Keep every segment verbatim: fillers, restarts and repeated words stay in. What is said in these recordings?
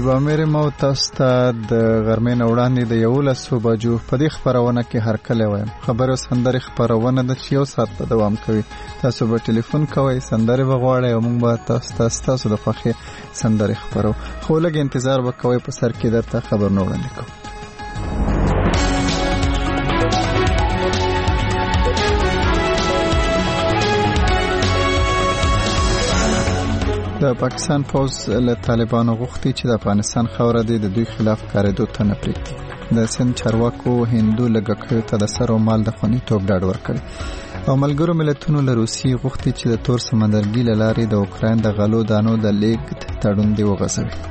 طيب امیر مو تاسو ته د غرمې نه وړاندې د یولسو بجو په دې خبرونه کې هرکلی وایم. خبرو سندرې خبرونه د چې یو ساعت په دوام کوي. تاسو به ټلیفون کوئ، سندرې به غواړئ او موږ به تاسو ته ستاسو د خوښې سندرې خبرو. خو لږ انتظار به کوئ، په سر کې درته خبرونه وړاندې کوو. د پاکستان پوز له طالبانو غوښتي چې د افغانستان خاوره د دوی خلاف کارېدو ته نه پرېږدي. د سند چارواکو هندو لږکیو ته د سر او مال د خوندیتوب ډاډ ورکړی او ملګرو ملتونو له روسیې غوښتي چې د تور سمندرګي له لارې د اوکراین د غلو دانو د لیږد تړون دې وغځوي.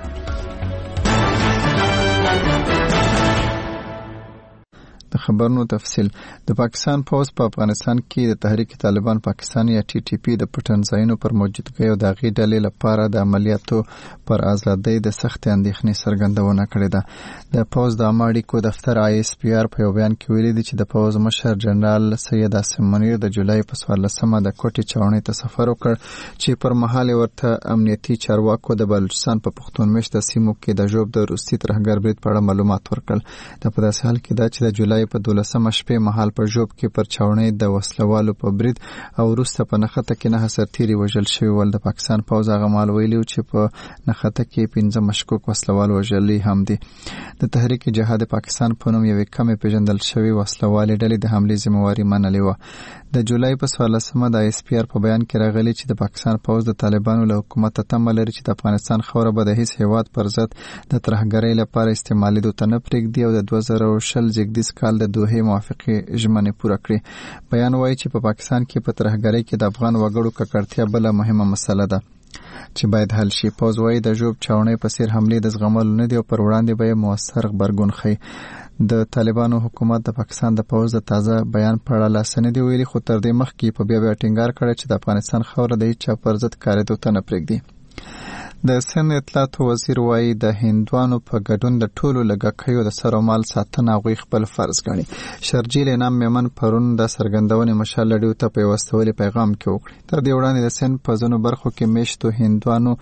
د خبرونو تفصیل. د پاکستان پوز په افغانستان کې د تحریک طالبان پاکستان یا ټي ټي پی د پټنځایونو پر موجودګۍ او د هغې ډلې لپاره د عملیاتو پر آزادۍ د سختې اندېښنې څرګندونه کړې ده. د پوز د عامه اړیکو دفتر آی اس پی آر په یو بیان کې ویلي دي چې د پوز مشر جنرال سید عاصم منیر د جولای په څوارلسمه د کوټې چاونۍ ته سفر وکړ چې پر مهال ورته امنیتي چارواکو د بلوچستان په پښتون مېشته سیمو کې د ژوب د روسي ترهګر برید په اړه معلومات ورکړل. د په داسې حال کې ده چې د جولای په دولسمه شپې مهال په ژوب کې پر چاونۍ د وسلوالو په برید او وروسته په نښته کې نه سرتیري وژل شوي ول. د پاکستان پوز هغه مهال ویلي چې په نښته کې پنځه مشکوک وسلوال وژلي هم دي. د تحریک جهاد پاکستان په نوم یوې کمې پیژندل شوې وسلوالې ډلې د حملې ذمہواري منلې وه. د جولای په څوارلسمه د آی اس پی آر په بیان کې راغلي چې د پاکستان پوز د طالبانو له حکومت تمه لري چې د افغانستان خاوره به د هیڅ هیواد پر ضد د ترهګرۍ لپاره استعمالېدو ته نه پرېږدي او د دوه زره شل زیږدیز کال د دوحې موافقې ژمنې پوره کړي. بیان وایي چې په پاکستان کې په ترهګرۍ کې د افغان وګړو ککړتیا بله مهمه مسله ده چې باید حل شي. پوز وایي د ژوب چاونۍ په څیر حملې د زغملو نه دي او پر وړاندې به یې مؤثر غبرګون ښیي. د طالبانو حکومت د پاکستان د پوز د تازه بیان په اړه لاس نه دی ویلي، خو تر دې مخکې په بیا بیا ټینګار کړی چې د افغانستان خاوره د هیچا پر ضد کارېدو ته نه پرېږدي. د سند اطلاعاتو وزیر وایي د هندوانو په ګډون د ټولو لږکیو د سر او مال ساتنه هغوی خپل فرض ګڼي. شرجیل انعام میمن پرون د څرګندونې مشال لډیو ته په یو استولي پیغام کې وکړي. تر دې وړاندې د سند په ځینو برخو کې میشتو هندوانو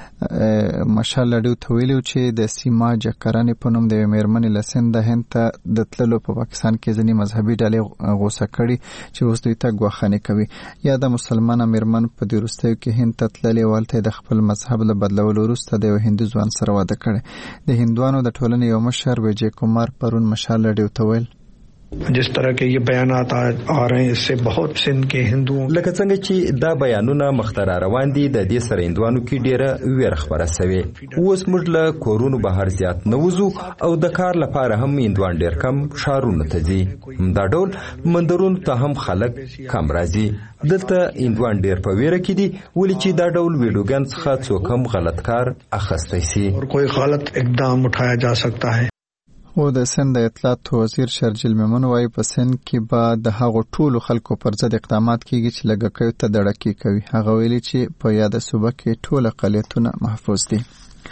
مشال لډیو ته ویلي چې د سیما جکرانې په نوم د یوې مېرمنې له سند د هند ته د تللو په پاکستان کې ځینې مذهبي ډلې غوسه کړي چې اوس دوی ته ګواښنې کوي. یا د مسلمانه مېرمن په دې وروستیو کې هند ته تللې او هلته د خپل مذهب له بدلولو وروسته د یو هندو ځوان سره واده کړی. د هندوانو د ټولنې یو مشر ویجے کومار پرون مشال لډیو ته ویل जिस तरह के ये बयानात आ रहे हैं इससे बहुत सिंध के हिंदुओं لکه څنګه چې دا بیانونه مخترا روان دي د دې سره هندوانو کې ډیره ویر خبره سوي. اوس موږ له کورونو بهر زیات نوځو او د کار لپاره هم هندوان ډیر کم شهرونو ته ځي. همدا ډول مندرونو ته هم خلک کم راځي. دلته هندوان ډیر په ویره کې دي ولې چې دا ډول ویډیوګان څخه څوک هم غلط کار اخیستی سي اور کوئی غلط اقدام اٹھایا جا سکتا ہے. او د سند د اطلاعاتو وزیر شرجیل میمن وایي په سند کې به د هغو ټولو خلکو پر ضد اقدامات کیږي چې لږکیو ته دړکې کوي. هغه ویلي چې په یاده صوبه کې ټول اقلیتونه محفوظ دي.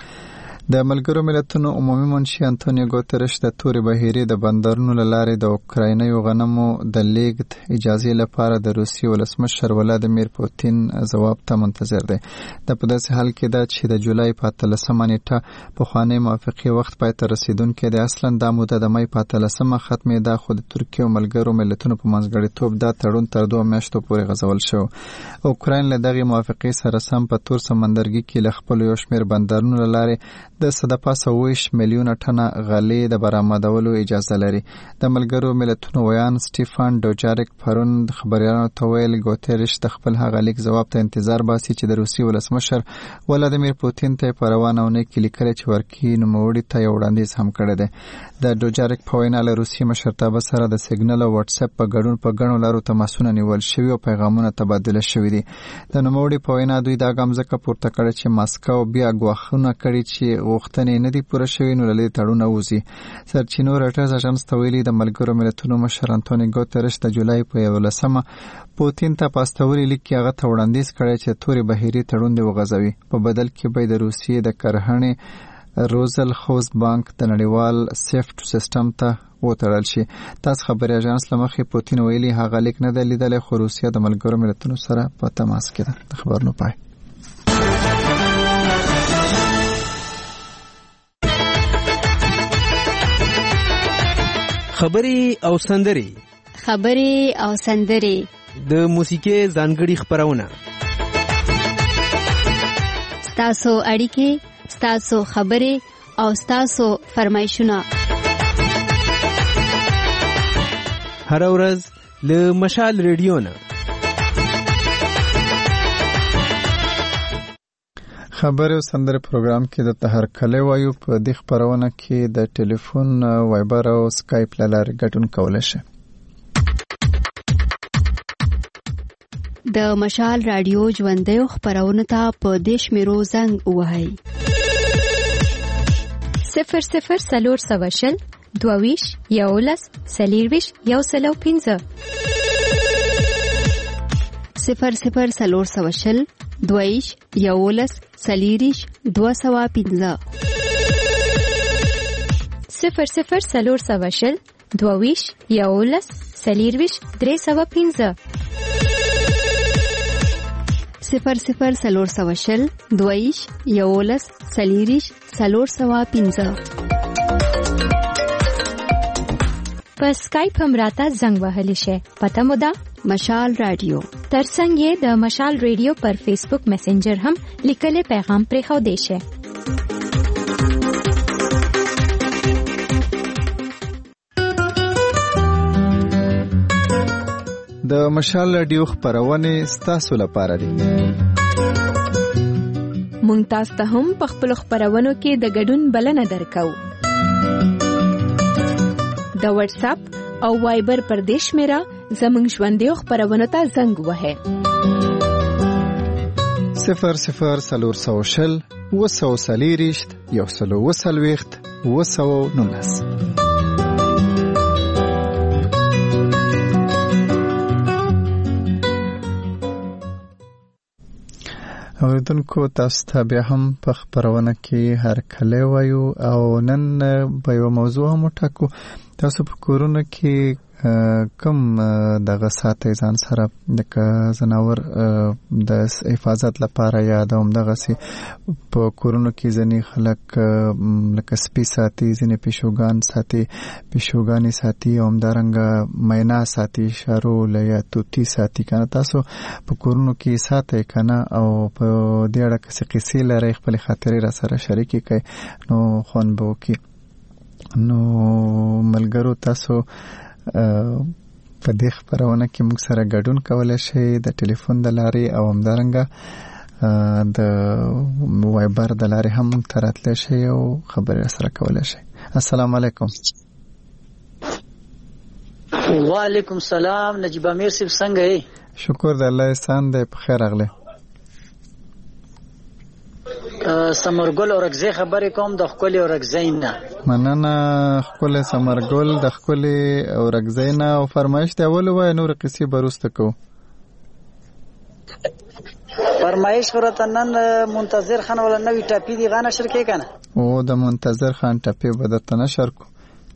د ملګرو ملتونو عمومي منشي انټونیو ګوترش د تورې بهیرې د بندرونو له لارې د اوکراینیو غنمو د لیږد اجازې لپاره د روسیې ولسمشر ولادیمیر پوتین ځواب ته منتظر دی. د په داسې حال کې ده چې د جولای په اتلسمه نیټه پخوانۍ موافقې وخت پای ته رسیدونکی دی. اصلا دا موده د مۍ په اتلسمه ختمېده، خو د ترکیې او ملګرو ملتونو په منځګړیتوب دا تړون تر دوه میاشتو پورې غځول شو. اوکراین له دغې موافقې سره سم په تور سمندرګي کې له خپلو یو شمېر بندرونو له لارې د صدپاسه اوویشت میلیونه ټنه غلې د برآمدولو اجازه لري. د ملګرو ملتونو ویان سټیفان ډوجاریک پرون د خبریالانو ته ویل ګوتریش د خپل هغه لیک ځواب ته انتظار باسي چې د روسیې ولسمشر ولادیمیر پوتین ته په روانه اونۍ کې لیکلی چې ورکی نوموړي ته یو وړاندیز هم کړی دی. د ډوجاریک په وینا له روسیې مشرتابه سره د سیګنل او واتس اپ په ګډون په ګڼو لارو تماسونه نیول شوي او پیغامونه تبادله شوي دي. د نوموړي په وینا دوی دا ګام ځکه پورته کړی چې ماسکو بیا ګواښونه کړي چې غوښتنې نه دي پوره شوي نو له دې تړونه وځي. سرچینو راټرز اژانس ته ویلي د ملګرو ملتونو مشر انټونیو ګوترش د جولای په یولسمه پوتین ته په استولي لیک کې هغه ته وړاندیز کړی چې تورې بهیرې تړون دې وغځوي. په بدل کې به د روسیې د کرهڼې روزل خوز بانک د نړیوال سیفټ سیستم ته وتړل شي. تاسو خبري اژانس لمخې پوتین ویلي هغه لیک نه دی لیدلی، خو روسیه د ملګرو ملتونو سره په تماس کې ده. د خبرونو پای. خبري او سندري خبري او سندري د موسیقي ځانګړي خبرونه ستاسو اړیکې ستاسو خبري او ستاسو فرمایشونه هر ورځ له مشال ریډیو نه خبر او سندره پروګرام کې د تهر کله وایو په د خبرونه کې د ټلیفون وایبر او اسکایپ لاره ګټون کولای شي. د مشال رادیو ژوندۍ خبرونه ته په دیش میرو زنګ وهاي صفر صفر سلور سواشل دوویش یولس سلیرویش یو سلو پینزه صفر صفر سلور سواشل دویش یولس سلیریش دو سوا پینزه صفر صفر سلور سواشل دوویش یولس سلیرویش درې سوا پینزه صفر صفر سلور سواشل دویش یولس سلیریش سلور سوا پینزه په اسکایپ هم راته زنګ وهلی شي. پته مو ده مشال رادیو ترڅنګ یې د مشال ریډیو پر فیسبوک میسنجر هم لیکلي پیغام پرې خو دی شي. د مشال رادیو خبرونه ستاسو لپاره دي. مونږ تاسو ته هم په خپل خبرونو کې د ګډون بلنه درکو. د واتس اپ او وایبر پر دیش میرا زمونږ ژوندۍ خبرونه ته زنګ وهه صفر صفر سلور سوشل وسو سلیریشت یو سلو وسلويخت وسو نونس. اوریدونکو تاسو ته بیا هم په خبرونه کې هر کله وایو او نن به یو موضوع هم ټاکو. تاسو په کورونه کې کوم دغه ساتي ځان سره د زناور د حفاظت لپاره یا د همدغه سي په کورونو کې ځنی خلک لکه سپي ساتي ځنی پښوګان ساتي پښوګانی ساتي او همدارنګ مینا ساتي شارول یا توتی ساتي کنه تاسو په کورونو کې ساتي کنه او په دې اړه کې قصې لري خپل خاطرې را سره شریکي کوي نو خون بو کې نو ملګرو تاسو په دې خبرونه کې موږ سره ګډون کولای شئ د ټلیفون د لارې او همدارنګ د وایبر د لارې هم موږ ته راتلی شئ او خبرې سره کولای شئ. السلام علیکم. وعلیکم السلام. نجیب امیر صاحب څنګه یې؟ شکر د الله احسان دی. په خیر راغلی. سمرګل او رغزي خبرې کوم د خپل او رغزینا. مننه خپل سمرګل د خپل او رغزینا او فرمایش دی اول وای نور قصې بروسته کو. فرمایش ورته نن منتظر خان ولا نوې ټاپی دی غانه شرکې کنه او د منتظر خان ټاپی بدته نشر کو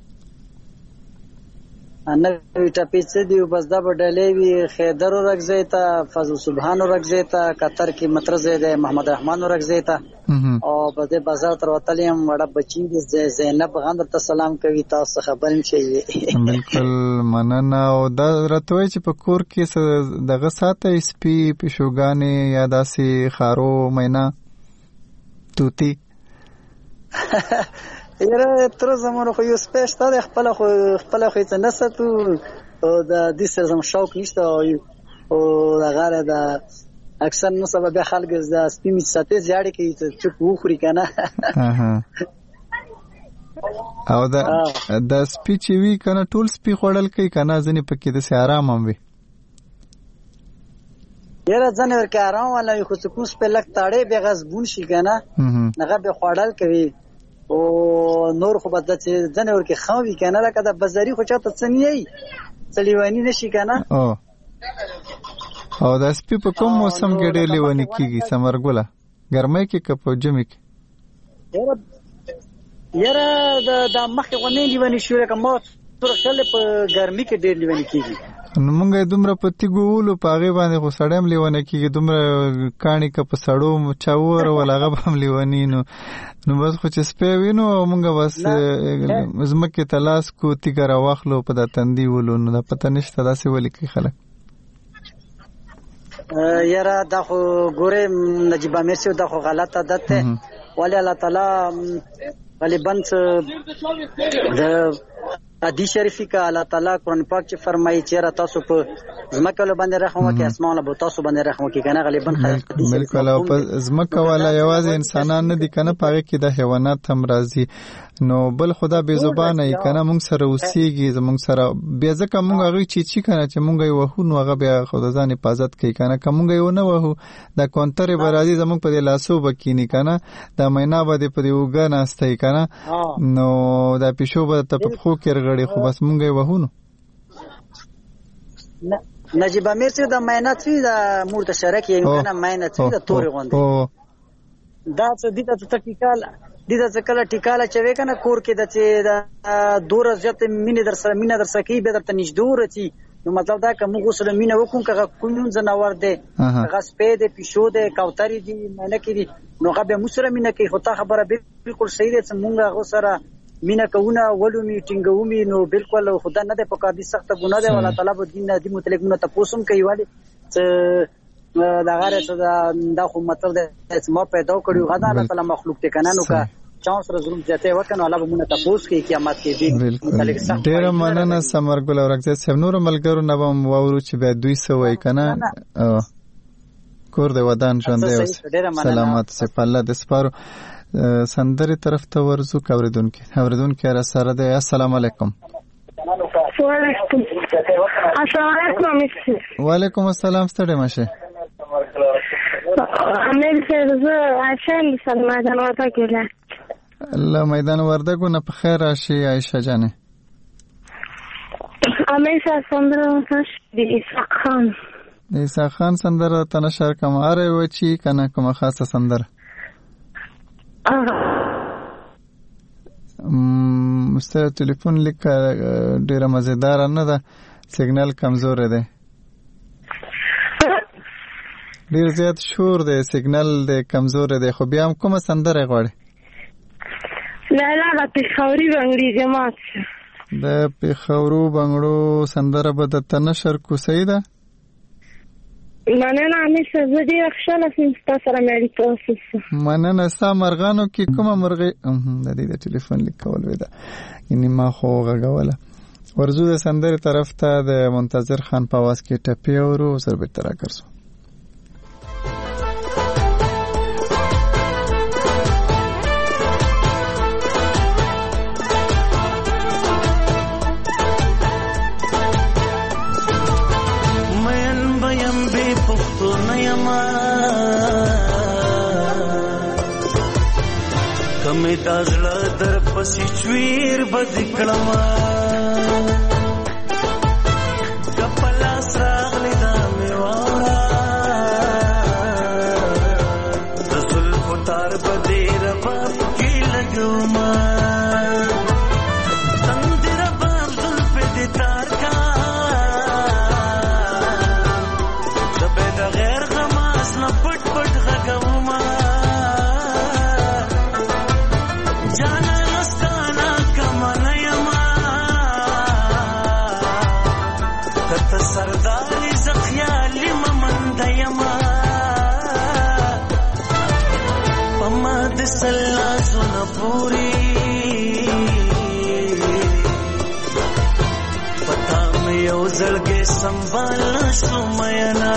نوې ټاپی څه دی بس دا بدلې وی خیدر رغزی ته فضل سبحان رغزی ته قطر کې مترزه ده محمد رحمان رغزی ته او په دې بازار تر وتلیم وړه بچی د زینب غندر ته سلام کوي تاسو خبرم شي. بالکل مننه او دا راتوي چې په کور کې دغه ساته سپي پښوګانې یا داسې خارو مینا توتی یره تر زمونږ خو یو سپیشل ده خپل خو خپل خو څه نساتو او د دې سره زم شوق نشته او دا غره دا اکثر نو سبب خلک د سپیمی ساتي زیاړي کې چې وخوري کنه او دا د سپی چې وی کنه ټول سپی خوړل کوي کنه ځنی پکې د سي آرام هم وي یره ځنه ورکه آرام ولا خو څه کوس په لک تاړې به غزبون شي کنه هغه به خوړل کوي او نور خو بد چې ځنه ورکه خوي کنه لکه د بازاري خو چاته څنګه چلیوانی نشي کنه او او د سپی په کوم موسم کې ډېر لیونی کیږي سمرګولا ګرمۍ کې که په جمی کې یره یره د د مخ غونې لیونی شو لکه ما تر خل په ګرمۍ کې ډېر لیونی کیږي نو مونږه دومره پتی ګولو پاغه باندې خو سړیم لیونه کیږي دومره کانی ک په سړو چاور ولغه هم لیونی نو نو بس خو چې سپې وینو مونږه بس زمکه تلاس کو تیګر واخلو په د تندی ولو نو د پته نشته داسې ولي کی خلک یاره دا خو ګوره نجیب امیر سیو دا خو غلط عادت ده ولی الله تعالی غالبا د حدیث شریفی کا الله تعالی قرآن پاک چې فرمایي چې تاسو په زمکه له باندې رحم وکړي اسمان له تاسو باندې رحم وکړي کنه غالبا بالکل او په زمکه والا یوازې انسانان نه دي کنه پاره کې د حیوانات هم راځي نو بل خدا به زبانه ای کنه مونږ سره وسیږي زمونږ سره به ځکه مونږ هغه چی چی کنه چې مونږ یو وحو نو هغه بیا خدا ځان حفاظت کوي کنه کومږ یو نه وحو د کونتر برازي زمونږ په لاسو بکینی کنه د مینا باندې په یوګا ناستای کنه نو د پښو به ته په خو کې رغړی خو بس مونږ یو وحو نو نجیب امیر چې د مینا چې د مور د شرکې کنه مینا چې د توري غوندي دا څه دي ته تکیکال دي دا څکله ټیکاله چوي کنه کور کې د چې د دور زیات مینه در سره مینه در سکی به درته نشدور چی نو مطلب دا کوم غسل مینه وکون کغه کوم زناور دی هغه سپې دی پښو دی کوتري دی مینه کې دی نو هغه به مسره مینه کې هوتا خبره بالکل صحیح ده چې مونږه غسره مینه کوونه ولو میټینګو می نو بالکل خدا نه ده په کار دي سخت ګناه ده ولا طلب دین دي متعلق نه تاسو کوي والی چې دا غره څه دا خو مطلب ده چې ما پیدا کړیو غدا الله تعالی مخلوق ته کنه نو کا چانس رزوم جته وکنه الله به مونږ تاسو کې قیامت کې دي متعلق سخت ډیر مننه سمرګل اورګزه سم نور ملګرو نه بم وورو چې به دوی سوې کنه کور د ودان ژوند دی سلامات سه الله د سپارو سندري طرف ته ورزو کوردونکو اوردونکو را سره ده السلام علیکم السلام علیکم وعلیکم السلام ستړي ماشه امیر سرزه عشان سلام ورته کېله الله میدان وردګو نه په خیر راشي عائشہ جانه امیر سندره تاش دی اسحاق خان اسحاق خان سندره تنشر کوم اره وچی کنه کوم خاصه سندره مستر ټلیفون لیک ډیره مزیدار نه ده سیګنال کمزور دی ډیر زیات شور دی سیګنال دی کمزور دی خو بیا هم کومه سندره غواړي لا لا د پیښوري بنگړي جماعت د پیښورو بنگړو سندره به د تنشر کوسې ده مننه امیر صاحب دې اخشاله سم سره مې اړیکه مننه ستا مرغانو کې کومه مرغي د دې د ټلیفون لیکول ودا یعنی ما خو غغوله ورزو د سندره طرف ته د منتظر خان په واس کې ټپي اورو سر به ترا کرسو کمی تازلا در پسی چویر بدکلما کپلا سراغلی دامی وارا رسول فتار بدیر باب کی لگو ما تندر باب ظلف دیتار کا دبی دا غیر غماز نا پٹ پٹ غگو ما سرداری زخیالی ممند یما پما دسلا زون پوری پتا میں یو زلگے سنبھال شو مینا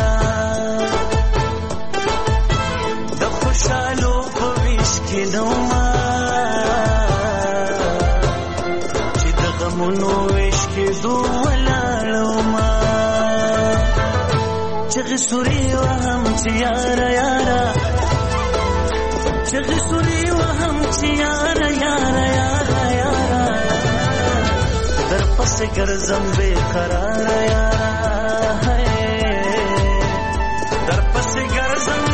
د خوشالو پویش کی نوما چی د غمونو ویش کی دو ولالو ما چغی سوری و هم چی یارا یارا چغی سوری و هم چی یارا یارا یارا یارا در پس گرزم بے قرار یارا در پس گرزم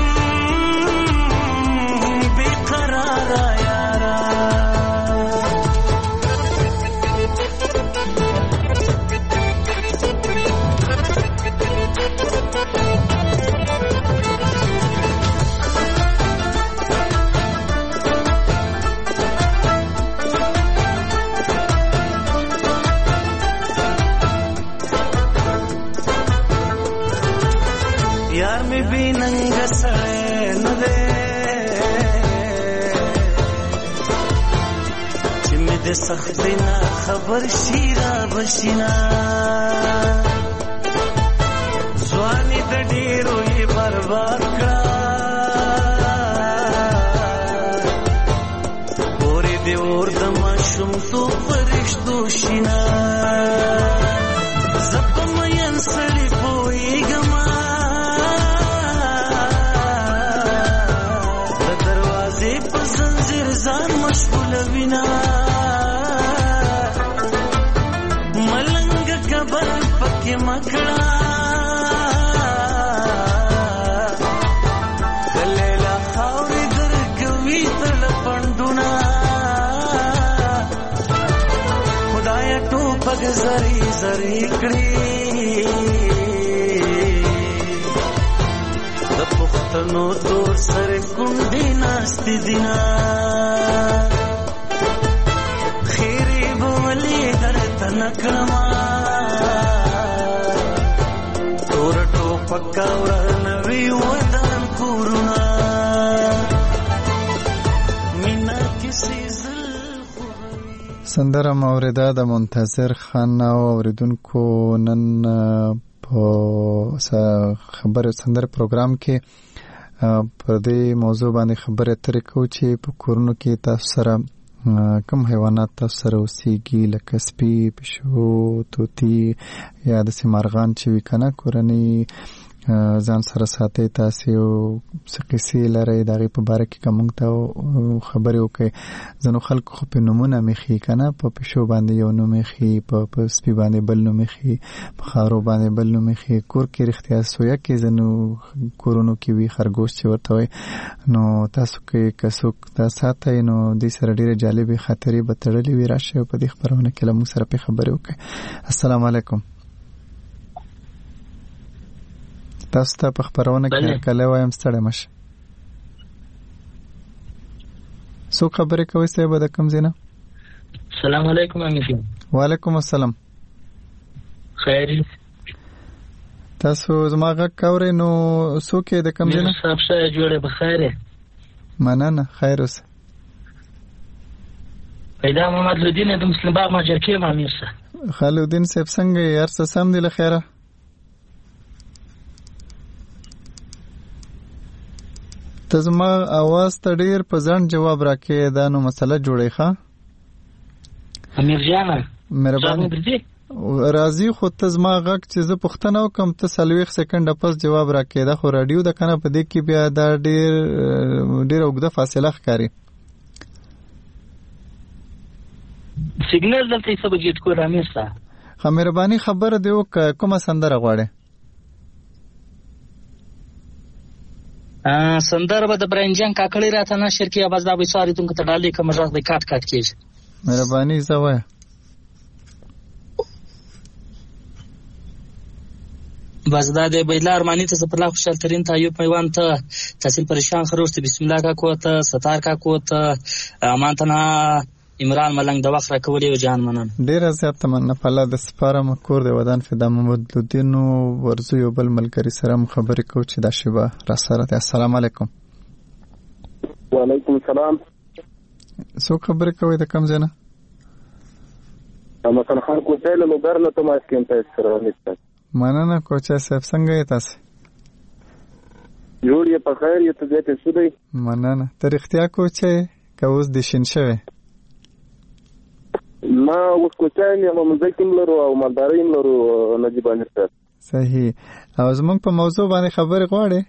بے قرار یارا ننګ سړی نه دی چې مې د سختۍ نه خبر شي را بشینا ځواني د ډېرو یې برباد کړه پورې دې اور د ماشومتوب فرشتو شینا زه په مین سړي پوهېږمه د دروازې په زنځیر ځان مشغولوینه ملنګ کبر پکې مکړه پگ زری زری کړي د پښتنو تور سره کونډې ناستې دینا خیرې بولې درته نکړما تور ټوپک ورنوي ودان کورونه مینا کیسې سندره موریده د منتظر خان او اوریدونکو نن په خبر سندره پروګرام کې په دې موضوع باندې خبرې اترې کوو چې په کورونو کې تاسو سره کوم حیوانات تاسو سره اوسېږي لکه سپي پيشو طوطي یا داسې مارغان چې وي کنه کورنۍ ځان سره ساتي تاسو څه قصې لرئ د هغې په باره کې که موږ ته خبرې وکړئ ځینو خلکو خو په نومونه میښي که نه په پیشو باندې یو نوم ایښي په سپي باندې بل نوم ایښي په خارو باندې بل نوم ایښي کور کې رښتیا سویه کې ځینو کورونو کې وي خرګوش چې ورته وایي نو تاسو کې که څوک دا ساتئ نو دې سره ډېرې جالبې خاطرې به تړلې وي راشئ او په دې خپرونه کې له موږ سره پرې خبرې وکړئ السلام علیکم تاسو ته په خبرونه کې کله وایم ستړی مشه څوک خبرې کوي صاحب د کوم ځای نه السلام علیکم امیر وعلیکم السلام خیر تاسو زما غږ اورئ نو څوک یې د کوم ځای نه صاحب شه جوړه بخیر مننه خیر اوسه پیدا محمد لودین د مسلم باغ ماجر کې امیر صاحب خالدین صاحب څنګه یې هر څه سم دی له خیره ته زما اواز ته ډېر په ځنډ جواب راکې دا نو مسله جوړی ښه امیر جانه مهرباني راځي خو ته زما غږ چې زه پوښتنه وکړم ته څلوېښت سکنډه پس جواب راکې دا خو راډیو ده که نه په دې کې بیا دا ډېر ډېره اوږده فاصله ښکاري سیګنل دلته یې څه بجې ټکور امیر صاحب ښه مهرباني خبره دې وکړه کومه سندره غواړې سندر به د برنجان کاکړی راته نشر کې आवाज دا به ساری تونکو ته ډالې کوم ځای د کات کات کېږي مهرباني زوای بس دا د بیلار معنی ته په لا خوشال ترين ته ایوب میوان ته تحصیل پریشان خروست بسم الله کا کو ته ستار کا کو ته امانتنا عمران ملنګ د وخت راکولې او جان منن ډیر زیات تمنا په الله د سپاره مکور د ودان فدا محمد لودین ورزو یو بل ملګری سره خبرې کو چې دا شیبه را سره ته السلام علیکم وعلیکم السلام سو خبرې کوي د کم ځنه اما څنګه خلکو ته له مبرنه ته ما سکیم ته سره نشته مننه کوچا صاحب څنګه یې تاسو جوړ یې په خیر یې ته دې ته سودی مننه تر اختیا کوچې کوز د شین شوه ما اوس کوچای یم مزکیم لرو او مالداریم لرو نجیب انشته صحیح او زمونږ په موضوع باندې خبرې غواړې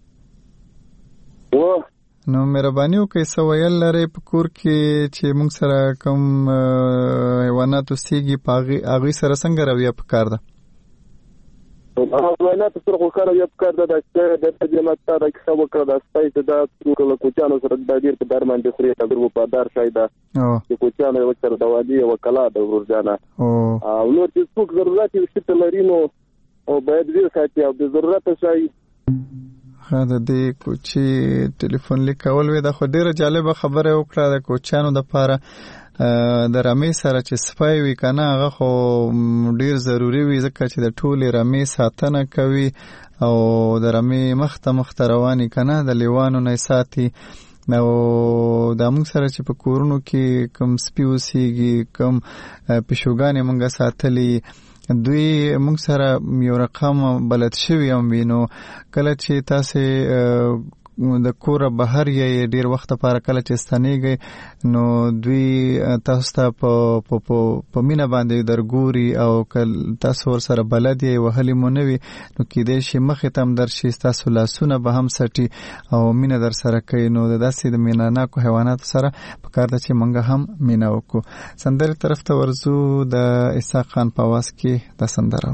و نو مهرباني وکړئ څه ویل لرئ په کور کې چې موږ سره کوم حیوانات اوسېږي په هغوی سره څنګه رویه پکار ده حیوانات سره خو ښه رویه پکار ده دا د ترجمه تا دا کیسه وکړه دا سپی چې دا څوک له کوچیانو سره دا ډېر په درمان دي خوري دا ډېر وفادار شی ده چې کوچیانو یې ورسره د وادي یوه کلا ده ورورجانه او نور چې څوک ضرورت یې شي ته لري نو باید ویې ساتي او د ضرورته شی ها د دې کوچي ټلیفون لیکول وی دا خو ډیره جالبه خبره وکړه د کوچانو د پاره د رمې سره چې سپای وي کنه هغه خو ډیر ضروری وي ځکه چې د ټولې رمې ساتنه کوي او د رمې مخته مخته رواني کنه د لیوانو نه ساتي. نو د موږ سره چې په کورونو کې کم سپي اوسېږي کم پیشوګانې موږ ساتلي دوی موږ سره یو رقم بلد شوي هم وي. نو کله چې تاسې د کوره بهر یې ډیر وخت لپاره کله چې ستنېږئ نو دوی تاسو ته په په مینه باندې درګوري او کله تاسو ورسره بلد یې وهلي مو نه وي نو کیدای شي مخې ته هم درشي ستاسو لاسونه به هم سټي او مینه در سره کوي. نو داسې د مینهناکو حیواناتو سره پکار ده چې موږ هم مینه وکړو. سندرې طرف ته ورځو د اسحاق خان په آواز کې د سندره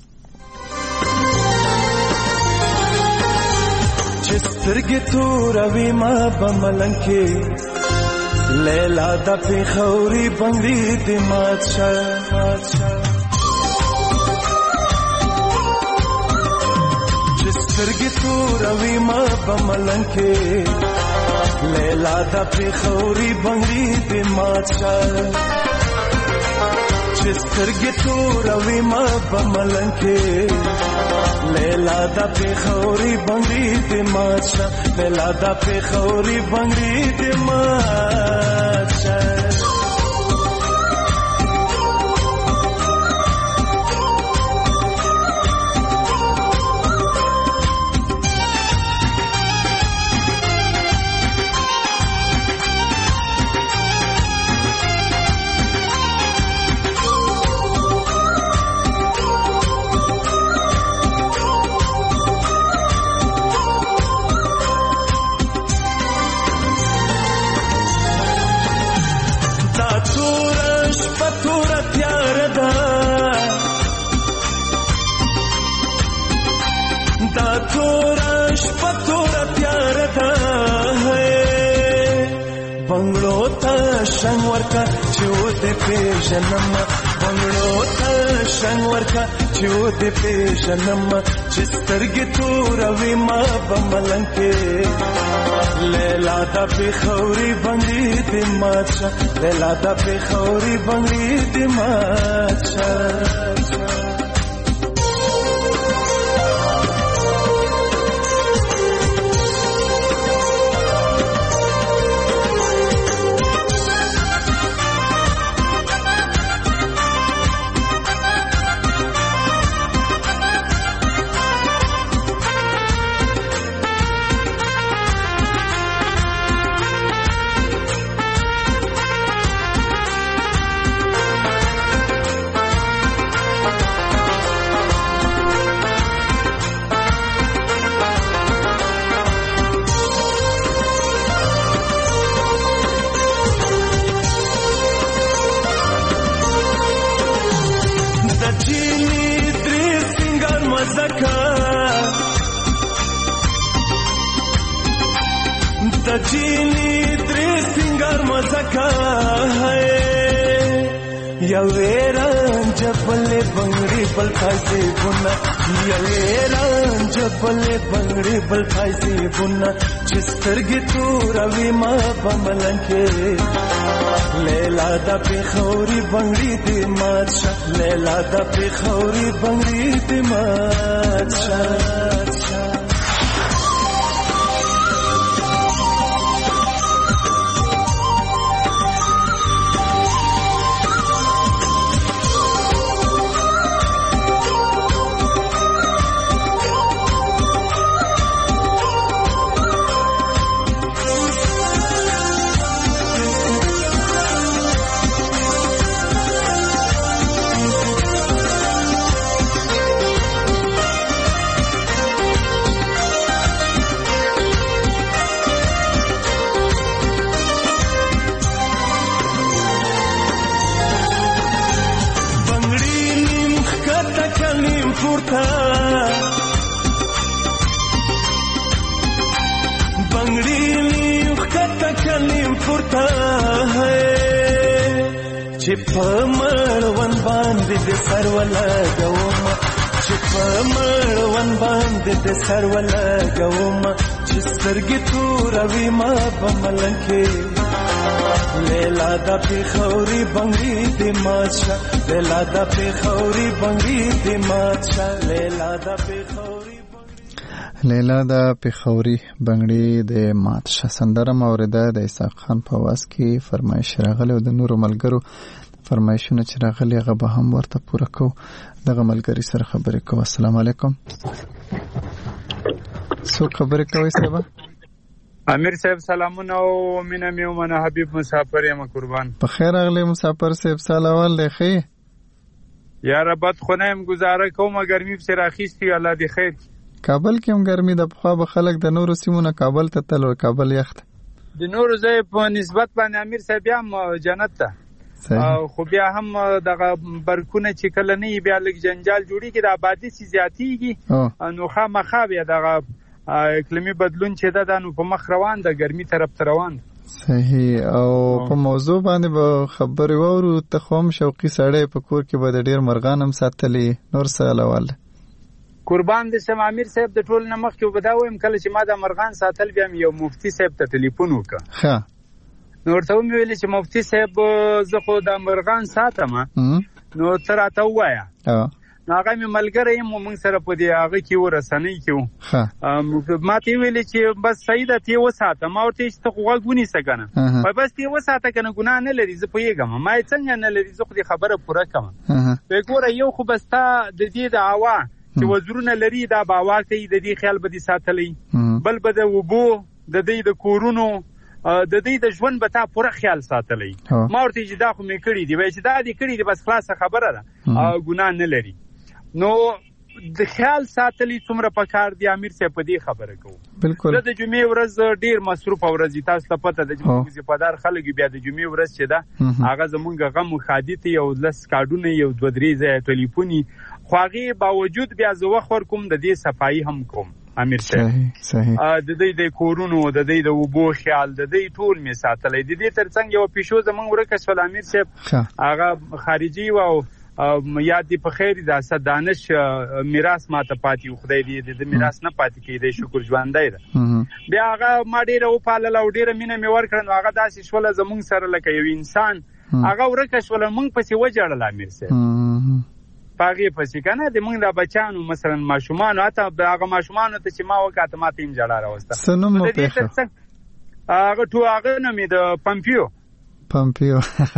سترګې توروي ما په ملنګ کې لیلا د پېښوري بنګړي دې مات شه چې سترګې توروي ما په ملنګ کې لیلا د پېښوري بنګړي دې مات شه چې سترګې توروي ما په ملنګ کې لیلا دا پېښوري بنګړي دې مات شه لیلا دا پېښوري بنګړي دې مات شه. شنگ ورکا چو دے پیشنم بنگلو تا شنگ ورکا چو دے پیشنم چسترگی تو روی ما بملنگ کے لیلا دا پېښوري بنګړي دې مات شه لیلا دا پېښوري بنګړي دې مات شه. تجینی تری سنگر مزکا ہے یا ویران جبل بنگڑی بل کھائی بنا یا ویران جبل بنگڑی بل کھائی بنا چسترگی تو روی ما بملن کے لیلا دا پېښوري بنگڑی دی مات شا لیلا دا پېښوري بنگڑی دی مات شا. چپمړ ون باندې د سر ولګوم چپمړ ون باندې د سر ولګوم چې سترګې توروي ما په ملنګ کې لیلا دا پیخوري بنګي دې ماچا لیلا دا پیخوري بنګي دې ماچا لیلا دا پیخوري لیلا دا پیخوري بنګړي د ماتشه سندره موریده د اسحاق خان په واس کې فرمایش راغلی او د نورو ملګرو فرمایشونه چې راغلي هغه به هم ورته پوره کو. دغه ملګری سره خبرې کوو. السلام علیکم. څوک خبرې کوي صاحب؟ امیر صاحب سلامونه او مینه مې ومنه. حبیب مسافر یم قربان. په خیر راغلی مسافر صاحب. سال اول دی ښه یاره بد خو نه یم ګزاره کوم ګرمي پسې راخیستي الله دې خیر. کابل کې هم ګرمي د پخوا به خلک د نورو سیمو نه کابل ته تلل او کابل یخ دی. د نورو ځای په نسبت باندې امیر صاحب بیا هم جنت ته خو بیا هم دغه برکونه چې کله نه بیا لږ جنجال جوړیږي د آبادي سي زیاتیږي نو خامخا بیا دغه اقلیمي بدلون چې ده دا نو په مخ روان ده ګرمي طرف ته روان ده. صحیح. او په موضوع باندې به خبرې واورو. ته خو هم شوقي سړی په کور کې به د ډېر مرغان هم ساتلي نور څه علاوه قربان دې شم امیر صاحب د ټول نه مخکې به دا وایم کله چې ما د مرغان ساتل بیا مې یو مفتي صاحب ته ټلیفون وکړه. ښه نو ورته ومې ویلې چې مفتي صاحب زه خو د مرغان ساتم نو ته راته ووایه. نو هغه مې ملګری یم موږ سره په دې هغه کې و رسنۍ کې و ما ته یې ویلې چې بس صحیح ده ته یې وساته. ما ورته چې ته خو غوږ ونیسه که نه وایي بس ته یې وساته که نه ګناه نه لري زه پوهېږم. ما یې څنګه نه لري زه خو دې خبره پوره کړم. وایي ګوره یو خو به ستا د دې دعوا چې وزرونه لري دا به هوا کوي د دې خیال به دې ساتلی بل به د اوبو د دې د کورونو د دې د ژوند به تا پوره خیال ساتلی. ما ورته چې دا خو مې کړي دي وایي چې دا دې کړي دي بس خلاصه خبره ده ګناه نه لري. نو د خیال ساتلی څومره پکار دی امیر صاحب په دې خبره کوو. بالکل. زه د جمعې ورځ ډېر مصروفه ورځ دي تاسو ته پته ده چې موږ وظیفه‌دار خلک بیا د جمعې ورځ چې ده هغه زمونږ غم و ښادي ته یو لس کارډونه یو دوه درې ځایه ټلیفوني خو هغې باوجود بیا زه وخت ورکوم د دې صفایي هم کوم امیر صاحب. د دې د کورونو د دې د اوبو خیال د دې ټول مې ساتلی. د دې تر څنګ یو پیشو زمونږ ورکه شول امیر صاحب هغه خارجي و او یاد دی په خیر د اسد دانش میراث ماته پاتې خدای دې د میراث نه پاتې کیږي شکر ژوندۍ ده. بیا هغه ما ډیره و پالل او ډیره مینه مې ورکړن هغه داسې شول زمونږ سره لکه یو انسان هغه ورکه شول مونږ پسې وجړل امیر صاحب پاغي پسې کنه د مونږ د بچانو مثلا ماشومان حتی هغه ماشومان ته چې ما وکاته ما ته انجړه راوسته سنم په هغه تو هغه نه د پمپیو پمپیو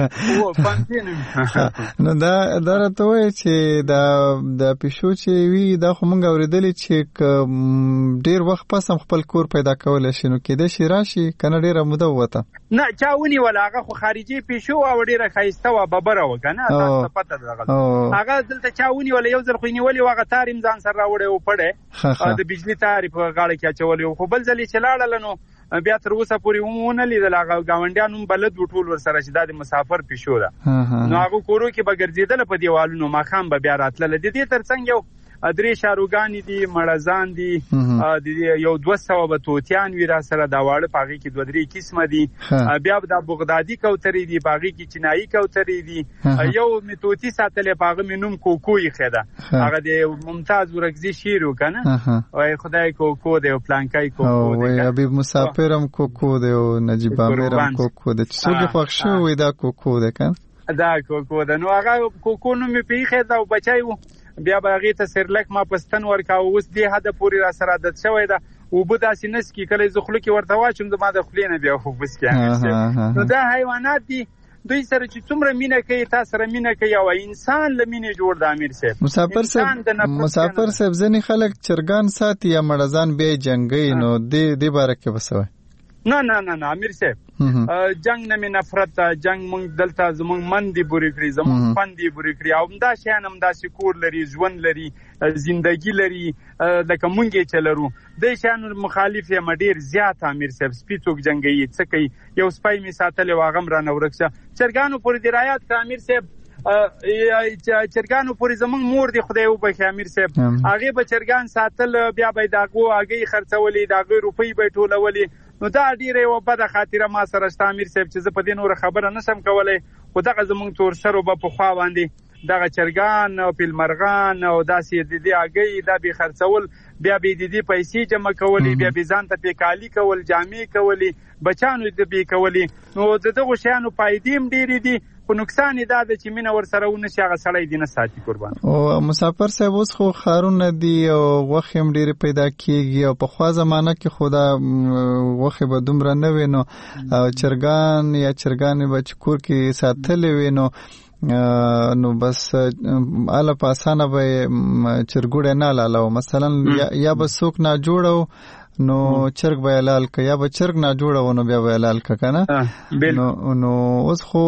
نو دا دا راته وایي چې دا د پیشو چې وي دا خو مونږ اورېدلې چې ډېر وخت پس هم خپل کور پیدا کولی شي نو کېدای شي راشي که نه ډېره موده ووته نه چا ونیوله هغه خو خارجي پیشو او ډېره ښایسته وه ببره وه که نه تاسو ته پته ده هغه دلته چا ونیوله یو ځل خو یې نیولې و هغه تار یې ځان سره راوړی و پړی د بجلي تار یې په غاړه کې اچولی و خو بل ځل یې چې لاړله نو بیا تر اوسه پورې ونه لیدل هغه ګاونډیان هم بلد و ټول ورسره چې دا د مسافر پیشو ده نو هغه کورو کې به ګرځېدله په دیوالونو ماښام به بیا راتلله. د دې تر څنګ یو درې شاروګانې دي مړزان دي یو دوه سوه به طوطیان وي را سره دا واړه په هغې کې دوه درې قسمه دي بیا به دا بغدادي کوترې دي په هغې کې چینایي کوترې دي یو مې طوطي ساتلی په هغه مې نوم کوکو ایښی ده هغه د ممتاز ورکزي شعر و که نه وایي خدای کوکو دی او پلانکی کوکو دی وایي حبیب مسافر هم کوکو دی او نجیب امیر هم کوکو دی چې څوک یې خوښ شوی دا کوکو دی که دا کوکو ده نو هغه کوکو نوم مې پرې ایښی ده او بچی و بیا به هغې ته سیرلک ما په ستن ورکاوه اوس دې حده پورې را سره عادت شوی ده اوبه داسې نه څکي کله یې زه خوله کې ورته واچوم زما د خولې نه بیا اوبه څکي نو دا حیوانات دي دوی سره چې څومره مینه کوي تا سره مینه کوي او انسان له مینې جوړ د امیر صاحب مسافر صاحب مسافر صاحب ځینې خلک چرګان ساتي یا مړزان بیا یې جنګوي نو دې دې باره کې به څه وایي؟ نه نه نه نه امیر صاحب جنگ نه مې نفرت ده جنگ مونږ دلته زمونږ من دي بورې کړي زمونږ فن دي بورې کړي او همدا شیان همداسې کور لري ژوند لري زندگی لري لکه مونږ یې چې لرو دې شیانو مخالف یم ډېر زیات امیر صاحب سپي څوک جنګوي څه کوي یو سپی مې ساتلی و هغه هم رانه ورک شه چرګانو پورې دې رایاد کړه امیر صاحب چرګانو پورې زمونږ مور دی خدای وبخښي امیر صاحب هغې به چرګان ساتل بیا به یې د هغو هګۍ خرڅولې د هغوی روپۍ به یې ټولولې نو دا ډیره یوه بده خاطره ما سره شته امیر صاحب چې زه په دې نوره خبره نشم کولی خو دغه زمونږ تور سرو به پخوا باندې دغه چرګان او پیلمرغان او داسې د دې هګۍ دا به یې خرڅول بیا به دې پیسې جمع کولې، بیا به ځان ته پیکالي کول، جامې کولې، بچانو دې به کولې. نو دغه شیانو فائدې هم ډېرې دي، خو نقصان یې دا ده چې مینه ورسره ونه شي، هغه سړی دې نه ساتي. قربان او مسافر صاحب اوس خو ښارونه دي او غوښې هم ډېرې پیدا کېږي، او پخوا زمانه کې خو دا غوښې به دومره نه وې، نو چرګان یا چرګانې به چې کور کې ساتلې وې، نو نو بس اله په اسانه به چرګوړی نه لاله، مثلا یا به څوک نه جوړو نو چرګ به حلال که، یا به چرګ نه جوړو نو بیا به حلال که که نه. نو نو اوس خو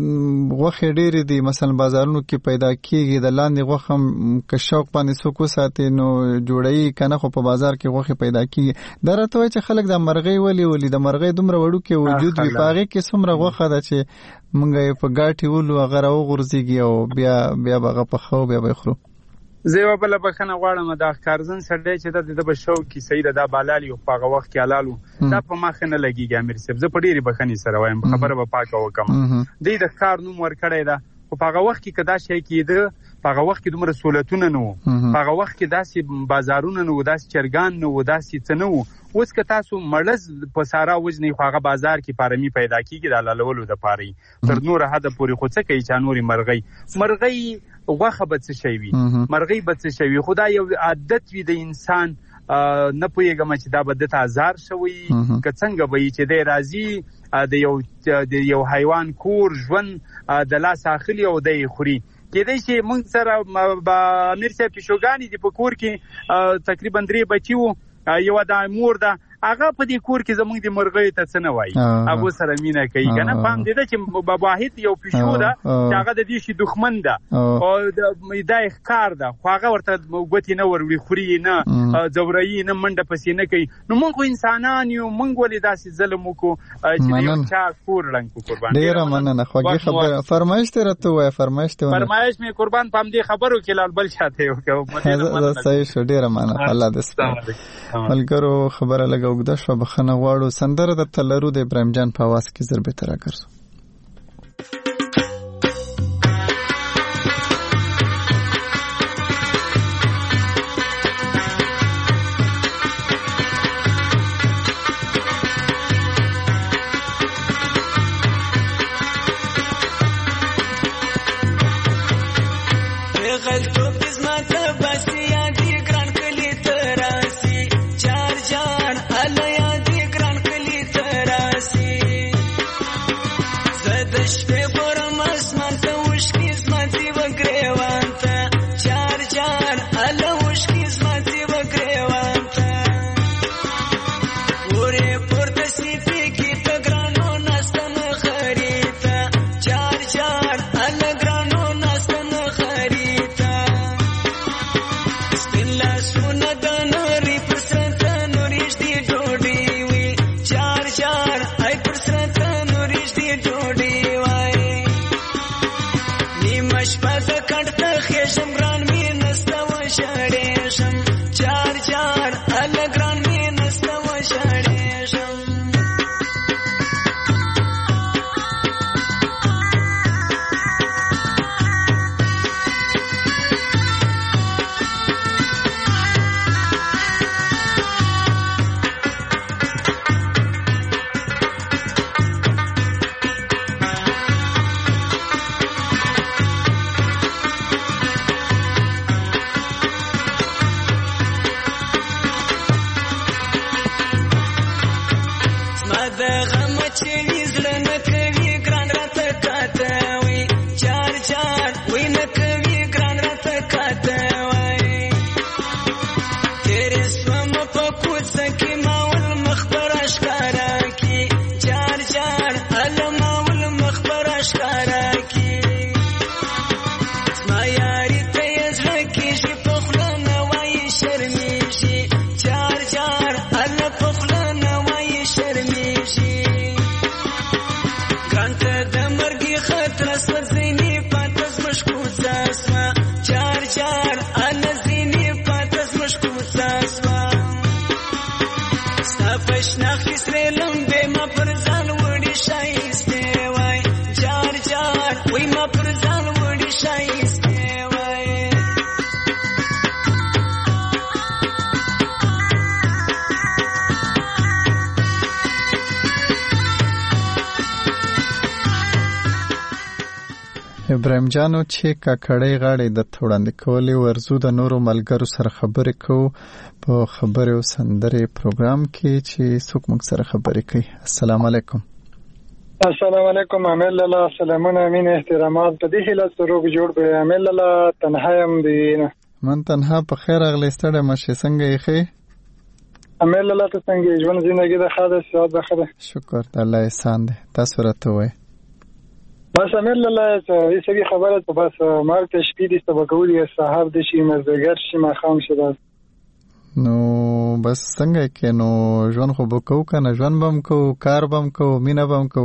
غوښې ډېرې دي، مثلا بازارونو کې پیدا کېږي، د لاندې غوښه هم که شوق باندې څوک وساتي نو جوړوي که نه، خو په بازار کې غوښې پیدا کېږي. دا راته وایي چې خلک د مرغۍ ولې ولي د مرغۍ دومره وړوکې وجود وي، په هغې کې څومره غوښه ده چې موږ یې په ګاټې ولو، هغه راوغورځېږي او بیا بیا به هغه پخوو، بیا به یې خورو. زه یوه بله بخښنه غواړم، دا ښکارزن سړی چې ده د به شوق کې صحیح ده، دا بالالي په هغه وخت کې حلال و، دا په ما ښه نه لګېږي امیر صاحب. زه په ډېرې بخښنې سره وایم، خبره به پاکه وکړم. دوی د ښکار نوم ورکړی ده، خو په هغه وخت کې که دا شی کېده، په هغه وخت کې دومره سهولتونه نه وو، په هغه وخت کې داسې بازارونه نه وو، داسې چرګان نه وو، داسې څه نه وو. اوس که تاسو مړز په سارا وجنئ، خو هغه بازار کې پارمي پیدا کېږي د حلالولو دپاره یې تر نوره حده پورې. خو څه کوي چا نورې مرغۍ مرغۍ غوښه به څه شی وي، مرغۍ به څه شی وي، خو دا یو عادت وي د انسان. نه پوهېږم چې دا به ده ته ازار شوی که څنګه به یي چې دی راځي د یو د یو حیوان کور ژوند د لاس اخلي او دی خوري. کېدای شي موږ سره به امیر صاحب پیشوګانې دي په کور کې، تقریبا درې بچي وو، یوه د مور ده، هغه په دې کور کې زموږ د مرغۍ ته څه نه وایي، هغو سره مینه کوي که نه. پام دې ده چې واحد یو پیشو ده چې هغه د دې شي دښمن ده او دا یې ښکار ده، خو هغه ورته ګوتې نه وروړي، خوري یې نه، ځوروي نه، منډه پسې نه کوي. نو موږ خو انسانان یو، موږ ولې داسې ظلم وکړو چې د یو چا کور ړنګ کړو. قربان ډېره مننه، خوږې خبره. فرمایش دې راته ووایه، فرمایش دې فرمایش مې قربان په همدې خبرو کې لال بل شاته یې وکړو. صحیح شو، ډېره مننه، الله دې سپاره. ملګرو خبره لږه اوږده شوه، بخښنه غواړو. سندره درته لرو د ابراهیم جان په اواز کې، زر بېرته راګرځو. شرمیشی ابراهیم جانو چې کاکړی غاړي د وړاندې کولې ورزو د نورو ملګرو سره خبرې کوو په خبرو سندرې پروګرام کې چې څوک موږ سره خبرې کوي. السلام علیکم. السلام علیکم. عامل الله سلامونه امین احترامات په دې هله سروګ جوړ به عامل الله تنهایم دی من تنها په خیر اغلی ستړی مشه څنګه یې خې عامل الله ته څنګه ژوند زندگی د خاطر سعادت ده خدای شکر د الله احسان دی. تاسو راته وای بس عامل الله ته هیڅ خبره ته بس مال تشبیه دي سبقولي صاحب د شي مزګر شي ما خام شي نو بس څنګه کې نو ژوند خو وکاو کنه ژوند بم کو کار بم کو مینا بم کو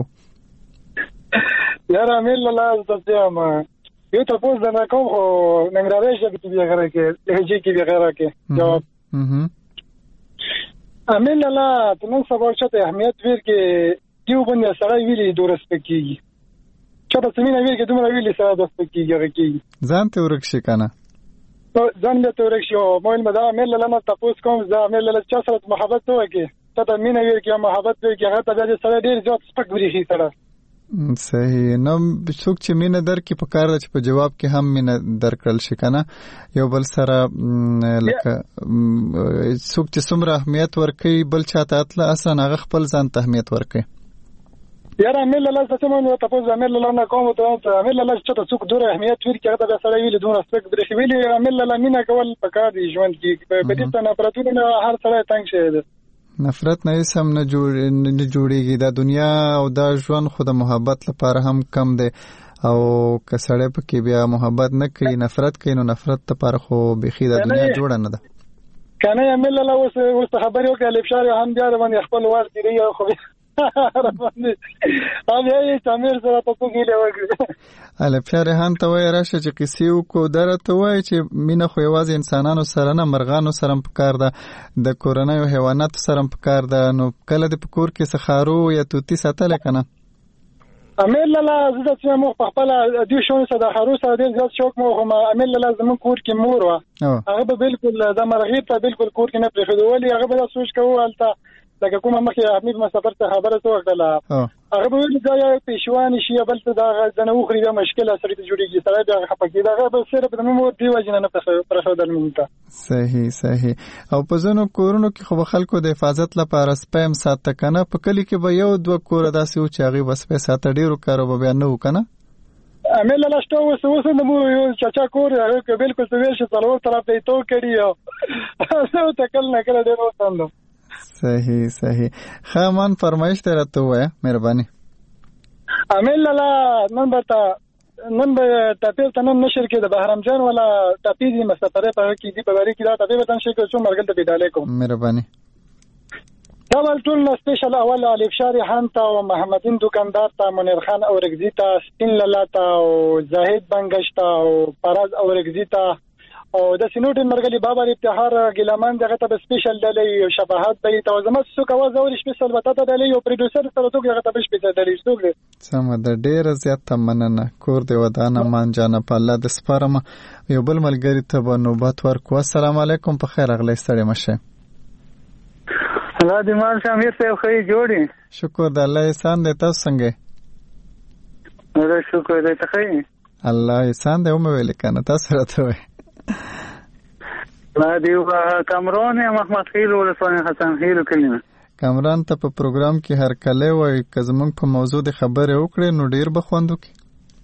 یار عامل الله ته ما یو ته پوز نه کوم خو ننګرهار شي کې بیا غره کې لهجه کې بیا غره کې جواب هم عامل الله ته نن سبا شته اهمیت ور کې یو باندې سره ویلي دورس پکې چا په سیمه ویل کې دومره ویلي سره د پکې غره کې ځان ته ورک شي کنه ځان به تورک شو مول مدا عامل الله نه تاسو کوم ځا عامل الله چا سره محبت وکي ته د مینه ویل کې محبت وکي هغه ته د سره ډیر ځات سپک بریخي سره صحیح نو څوک چې مینه در کې په کار د چې په جواب کې هم مینه درکړل شي کنه یو بل سره لکه څوک چې څومره اهمیت ورکوي بل چاته اصلا اصلا هغه خپل ځان ته اهمیت ورکوي. یاره عامل الله څه مونږ ته په عامل الله نه کوم ته عامل الله چې څوک دوره اهمیت ورکړي هغه د سره ویل دون سپک بریخي ویل عامل الله مینه کول پکار دی ژوند کې په دې ته نفرتونه هر سره تنګ شه نفرت نه سم نه جوړ نه جوړيږي د دنیا او د ژوند خو د محبت لپاره هم کم دی او کسړې په کې بیا محبت نه کوي نفرت کوي نو نفرت لپاره خو بيخي د دنیا جوړه نه ده کنه عامل الله اوس اوس خبرې وکړه لپاره هم بیا باندې خپل ورته دی خو ام یې تامیر سره په کوګیله وکړه اله پیاره هان ته وای راشه چې کیسې وکړو درته وای چې مینه خو یوازې انسانانو سره نه مرغانو سره په کار ده د کورنۍ او حیواناتو سره په کار ده نو کله د پکور کې سخارو یا توتی ساتل کنه امل الله زړه چې مو په خپل د شون سره د خروس سره د زړه شوک مو هم امل الله زمون کور کې مور وا هغه به بالکل د مرغی ته بالکل کور کې نه پرېښود ولی هغه به سوچ کوو الته لکه کومه مخې حمید مسافر ته خبره تو وکړه هغه به ویل دا یو پېښوانی شي بل ته دا د نو خري د مشکل سره جوړیږي سره دا خپګي دا به سره په نومو دی وجنه نه پرخودل مونږ صحیح صحیح او په ځنو کورونو کې خو خلکو د حفاظت لپاره سپم ساته کنه په کلی کې به یو دوه کور داسې او چاغي بس په ساته ډیرو کارو به بیان نو کنه امل الله شته اوس اوس نو یو چاچا کور هغه بالکل سوي شي څلور طرف ته تو کړی او څه تکل نه کړی ډیر وساندو صحیح صحیح خامان فرمایش ته راته وای مهرباني امل الله نن بتا نن به تاسو ته نن نشر کې د بهرام جان ولا تاسو دې مسافره په کې دې په وری کې دا تاسو به تاسو شي کوم مرګل ته بداله کوم مهرباني اول ټول سپیشل اول الف شاری حنتا او محمدین دکاندار تا منیر خان او رگزیتا سپین لالاتا او زاهد بنگشتا او پراز او رگزیتا او د سینوټ مرګلي بابا ابتهار ګلمان دغه ته سپیشل دلی شباهت دی ته زموږ څو کاوه زوري سپیشل وته دلی یو پروډوسر سره څو دغه ته سپیشل دلی څو سم د ډیر زیات مننه کور دی ودانه مان جان په الله د سپارم یو بل ملګری ته به نوبت ورکو. السلام علیکم په خیر اغلی ستړي مشه الله دې مان شامیر صاحب خې جوړي شکر د الله احسان دې تاسو څنګه نو شکر دې ته خې الله احسان دې مو ویل کنه تاسو راته وای لا دیو کامران محمد خیل ولسوالۍ حسن خیل کلمه کامران ته په پروګرام کې هر کله وای که زمونږ په موضوع د خبرې وکړې نو ډیر بخوندو کې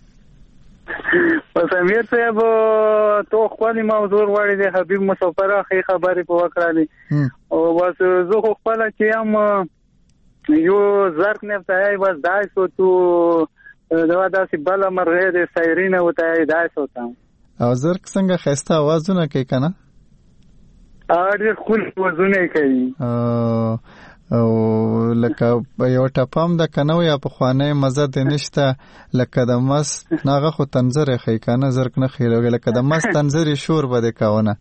پس امیر صاحب تو خپل موضوع وړي د حبیب مسافر اخی خبرې په وکړالي او بس زه خپل چې هم یو زرق نه فتای بس دای سو تو دا داسې بل مرغه د سایرینه وتای دای سو تام او زرق څنګه خسته आवाजونه کوي کنه اړ خپل وزونه کوي او لکه یو ټپام د کنو یا په خوانه مزه د نشته لکه د مس ناغه خو تنظر خې کنه زرق نه خېلوګ لکه د مس تنظر شور بده کاونه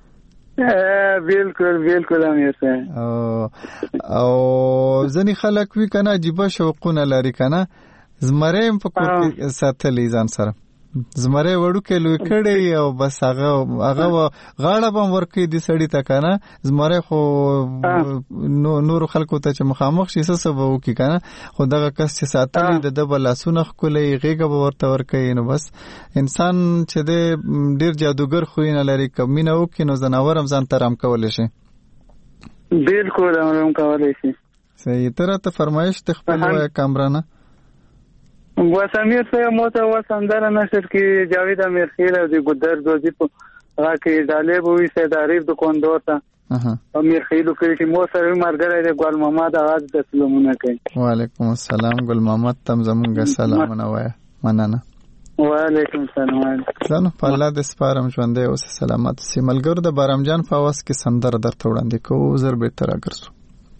بالکل بالکل امیر صاحب او او ځنی خلک وی کنه عجیب شوقونه لري کنه زمریم په کور کې ساتلې ځان سره زمره وړو کې لوی کړي او بس هغه هغه غاړه بم ورکې دي سړی ته کنه زمره خو نو نور خلکو ته چې مخامخ شي څه سبب وکي کنه خو دغه کس چې ساتلی د دبل لاسونه خولې غېګه به ورته ورکې نو بس انسان چې د ډیر جادوګر خو نه لري کمینه وکي نو زناور هم ځان ترام کولای شي بالکل هم کولای شي صحیح تر ته فرمایش ته خپل وای کامرانه بس امیر صاحب موته وسندره نشر کې جاوید امیر خیل او د ګدر دوزی په هغه کې ډالې بوې سید عارف د کوندور ته امیر خیل کې چې مو سره مرګره د ګل محمد اواز د سلامونه کوي وعلیکم السلام ګل محمد تم زمونږ سلامونه وای مننه وعلیکم السلام ځنه په الله د سپارم ژوندې اوس سلامت سي ملګر د بارامجان په واس کې سندر درته وړاندې کوو زر به تر اگرسو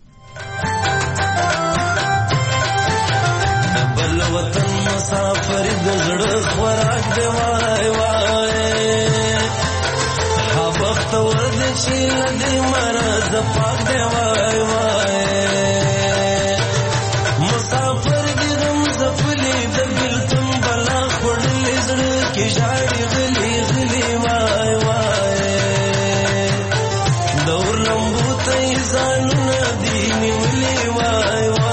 بل وطن مسافر د زړه خوراک دی وای وای ها وخت ورد چې لدی مرز پاک دی وای وای مسافر دی رم زفلی د بلتم بلا خړلې زړه کې جاړي غلي غلي وای وای دور لمبو ته ځان ندی نیولې وای وای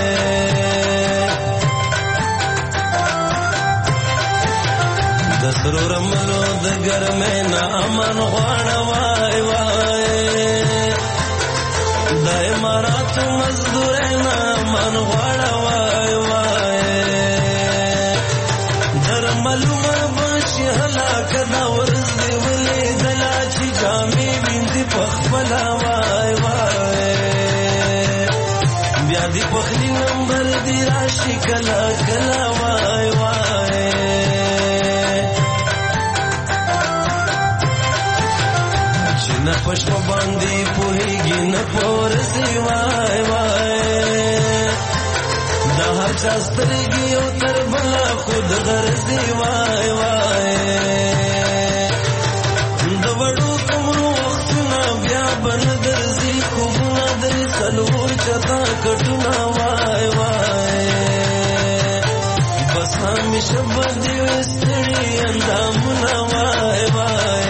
سرو رملو د ګرمه نه امن غواړه وای وای د امارات مزدور نه امن غواړه وای وای در ملومه بشي هلاک دا ورځ دی ولې دلا چې جامې وینځي پخپلا وای وای بیا دی پخلی نمبر دی راشي کلا کلا وای وای نه پښو باندې پوهیږي نه پورسي وای وای دا هر چا سترګي او تر بلا خود غرضي وای وای د وړو کومو وختونه بیا بل درځي خوبونه درې څلور چتا کټونه وای وای بس همیشه باندې وستړي اندامونه وای وای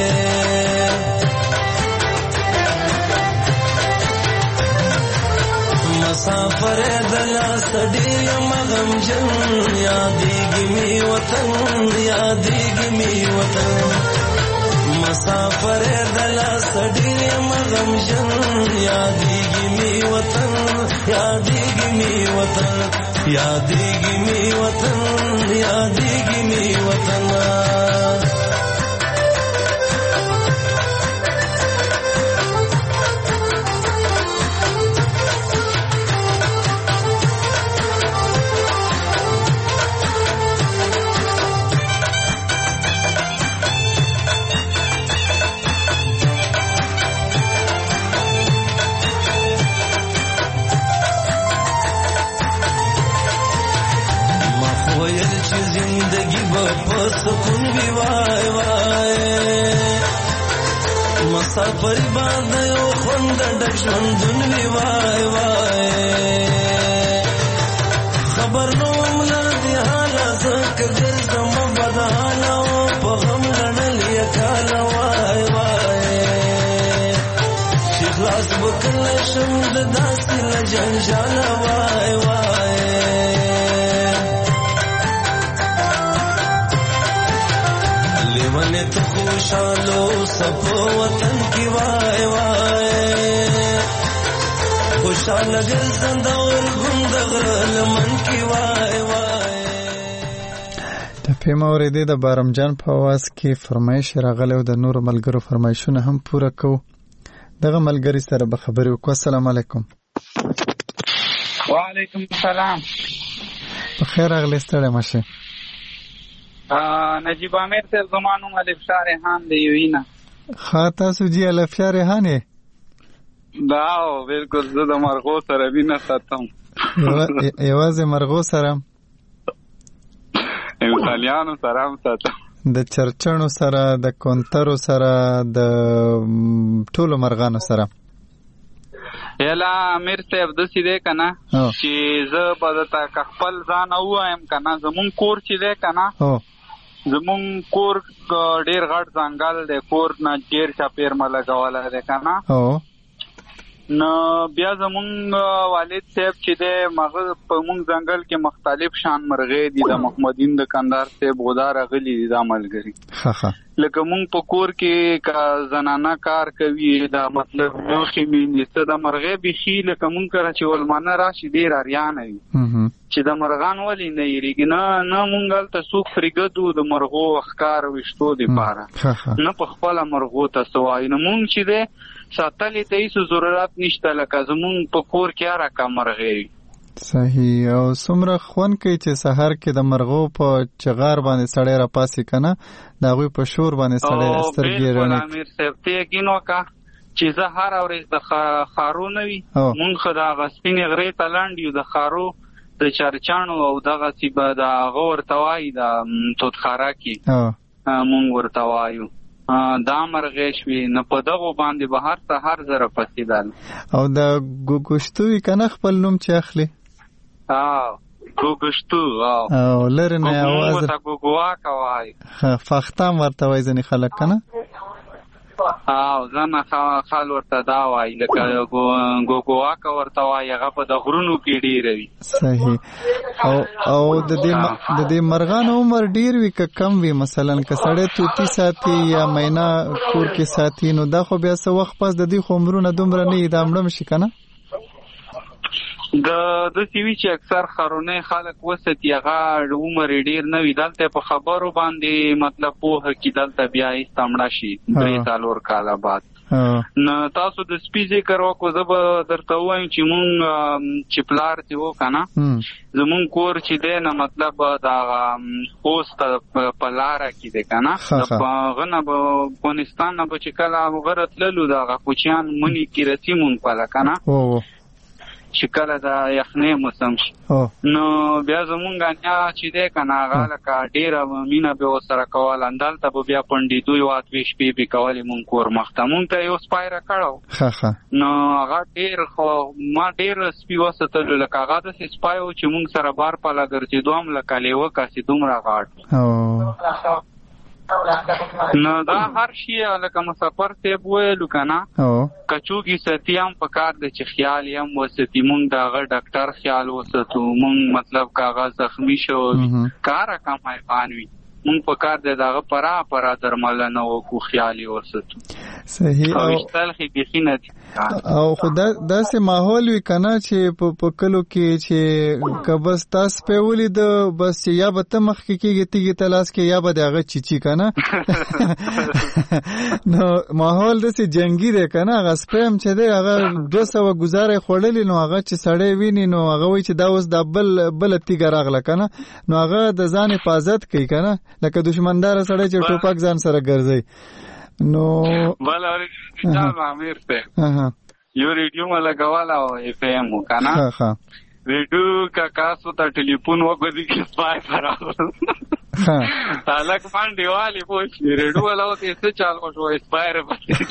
مسافر دلا سړی مغم جن یادېږي می وطن یادېږي می وطن مسافر دلا سړی مغم جن یادېږي می وطن یادېږي می وطن یادېږي می وطن یادېږي می وطن سکون وی وای وای مسافر باندې یو خوند ډک ژوندون وی وای وای خبر نو مل دی حالا زکه ګرځم بداله او په غم غنل یکاله وای وای چې خلاص وکړل شم د داسې لجنجال وای وای لیونه تو خوشالو سب وطن کی وای وای خوشال ګرځند اور ګندغ لمن کی وای وای د پیما اوریدې د بارمجان په आवाज کې فرمایش راغلی او د نور ملګرو فرمایشونه هم پوره کو دغه ملګری سره به خبرې وکړو. السلام علیکم. وعلیکم السلام. بخیر اغلی ستړی مشه. نجیب امیر سے زمانوں الفشا ریحان دی وینا ښه تاسو جی الفشا ریحان داو بالکل زه د مرغو سره وینا ساتم یوازې مرغو سره انسانانو سره هم ساتم د چرچنو سره د کونترو سره د ټولو مرغانو سره یلا امیر صاحب د سیده کنه چې زه به تا خپل ځان وایم کنه زمون کور چې ده کنه زمون کور ډیر غټ ځنګل دی، کور نه ډیر چاپیر ملګواله دی کنه. او نو بیا زمون والد صاحب چې دی مغه په مونږ ځنګل کې مختلف شان مرغې دي، د محمدین د کندهار صاحب غدار غلي دي د ملګری. ها ها لکه مونږ په کور کې کا زنانه کار کوي، دا مطلب نو خمینې ته د مرغې بخي لکه مونږ کرا چې ولمانه راشي ډیر اریان وي چې د مرغان ولی نه یریږي. نه نه مونږ ته سوق فرګدو د مرغو اخکار وشتو دی پاره نه په خپل مرغو ته سوای. نو مونږ چې دی ساتلې ته هیڅ ضرورت نشته، لکه زمونږ په کور کې راکا مرغې. صحیح. او څومره خوند کوي چې سحر کې د مرغو په چغار باندې سړی را پاسې کنه، د هغوی په شور باندې سړی سترګې رڼې. امیر صاحب ته یقین وکړه چې زه هره ورځ د خارو نه وي مونږ خو د هغه سپینې غرې ته لاندې یو، د خارو د چرچاڼو او دغسې به د هغه ورته وایي د توتخاره کې مونږ ورته وایو دا مرغې شوي. نو په دغو باندې به هر سهار زره پسېدل. او د ګوګشتو وي که نه خپل نوم چې اخلي؟ ګوګشتو او لرې نه مونږ ورته ګوګواکه وایي، فختام ورته وایي ځینې خلک که نه؟ او ځنه خال ورته دا وایي لکه ګوګواکه ورته وایي، هغه په د غرونو کې ډېره وي. صحیح. او او د دې مرغانو عمر ډیر وي که کم وي؟ مثلا که سړی طوطي ساتي یا مینا کور کې ساتي نو دا خو بیا څه وخت پس د دې خو عمرونه دومره نه وي، دا مړه شي که نه؟ د داسې وي چې اکثر خرونه خلک وساتي هغه عمر یې ډېر نه وي، دلته په خبرو باندې مطلب پوهه کې دلته بیا ایسته مړه شي درې څلور کاله بعد. نو تاسو د سپي ذکر وکړو، زه به درته ووایم چې مونږ چې پلار چې و که نه زمونږ کور چې دی نه مطلب د هغه خوست په لاره کې دی که نه، د هغه نه به افغانستان نه به چې کله هغه راتللو د هغه کوچیان منې کې رسي مونږ پله که نه چې کله د یخنۍ موسم شي. نو بیا زمونږ نیا چې دی که نه هغه لکه ډېره مینه به ورسره کوله، همدلته به بیا پنډېدو یو اتوې شپې به کولې مونږ کور مخته. مونږ ته یو سپی راکړی نو هغه ډېر خو ما ډېر سپي وساتلو، لکه هغه داسې سپی و چې مونږ سره بار پله ګرځېدو هم لکه لیوه کاسې دومره غاټ. نو دا هر شي لکه مسافر صاحب ویلو که نه کچوګي ساتي هم په کار دی چې خیال یې هم وساتي. مونږ د هغه ډاکټر خیال وساتو، مونږ مطلب که هغه زخمي شو که هره کم حیوان وي مونږ په کار دی د هغه پرا پرا درملنه وکړو، خیال یې وساتو. صحیح. او اشتل خې بیخي نه دي. او خو داسې ماحول وي که نه چې په کلو کې چې که بس تاسو پې ولید بس چې یا به ته مخکې کېږي تیږې ته لاس کې یا به د هغه چیچي که نه نو ماحول داسې جنګي دی که نه. هغه سپی هم چې دی هغه دوه سوه ګزاره یې خوړلي نو هغه چې سړی ویني نو هغه وایي چې دا اوس دا بل بله تیږه راغله که نه، نو هغه د ځان حفاظت کوي که نه، لکه دشمنداره سړی چې ټوپک ځان سره ګرځي. نو بل امیر صاحب یو ریډیو ما لګواله او اف ام و که نه، ریډیو که کاسو ته ټلیفون وګوري کې سپای فرغل هلک باندې والي پوه شي ریډیو والا ورته څه چال وشو سپای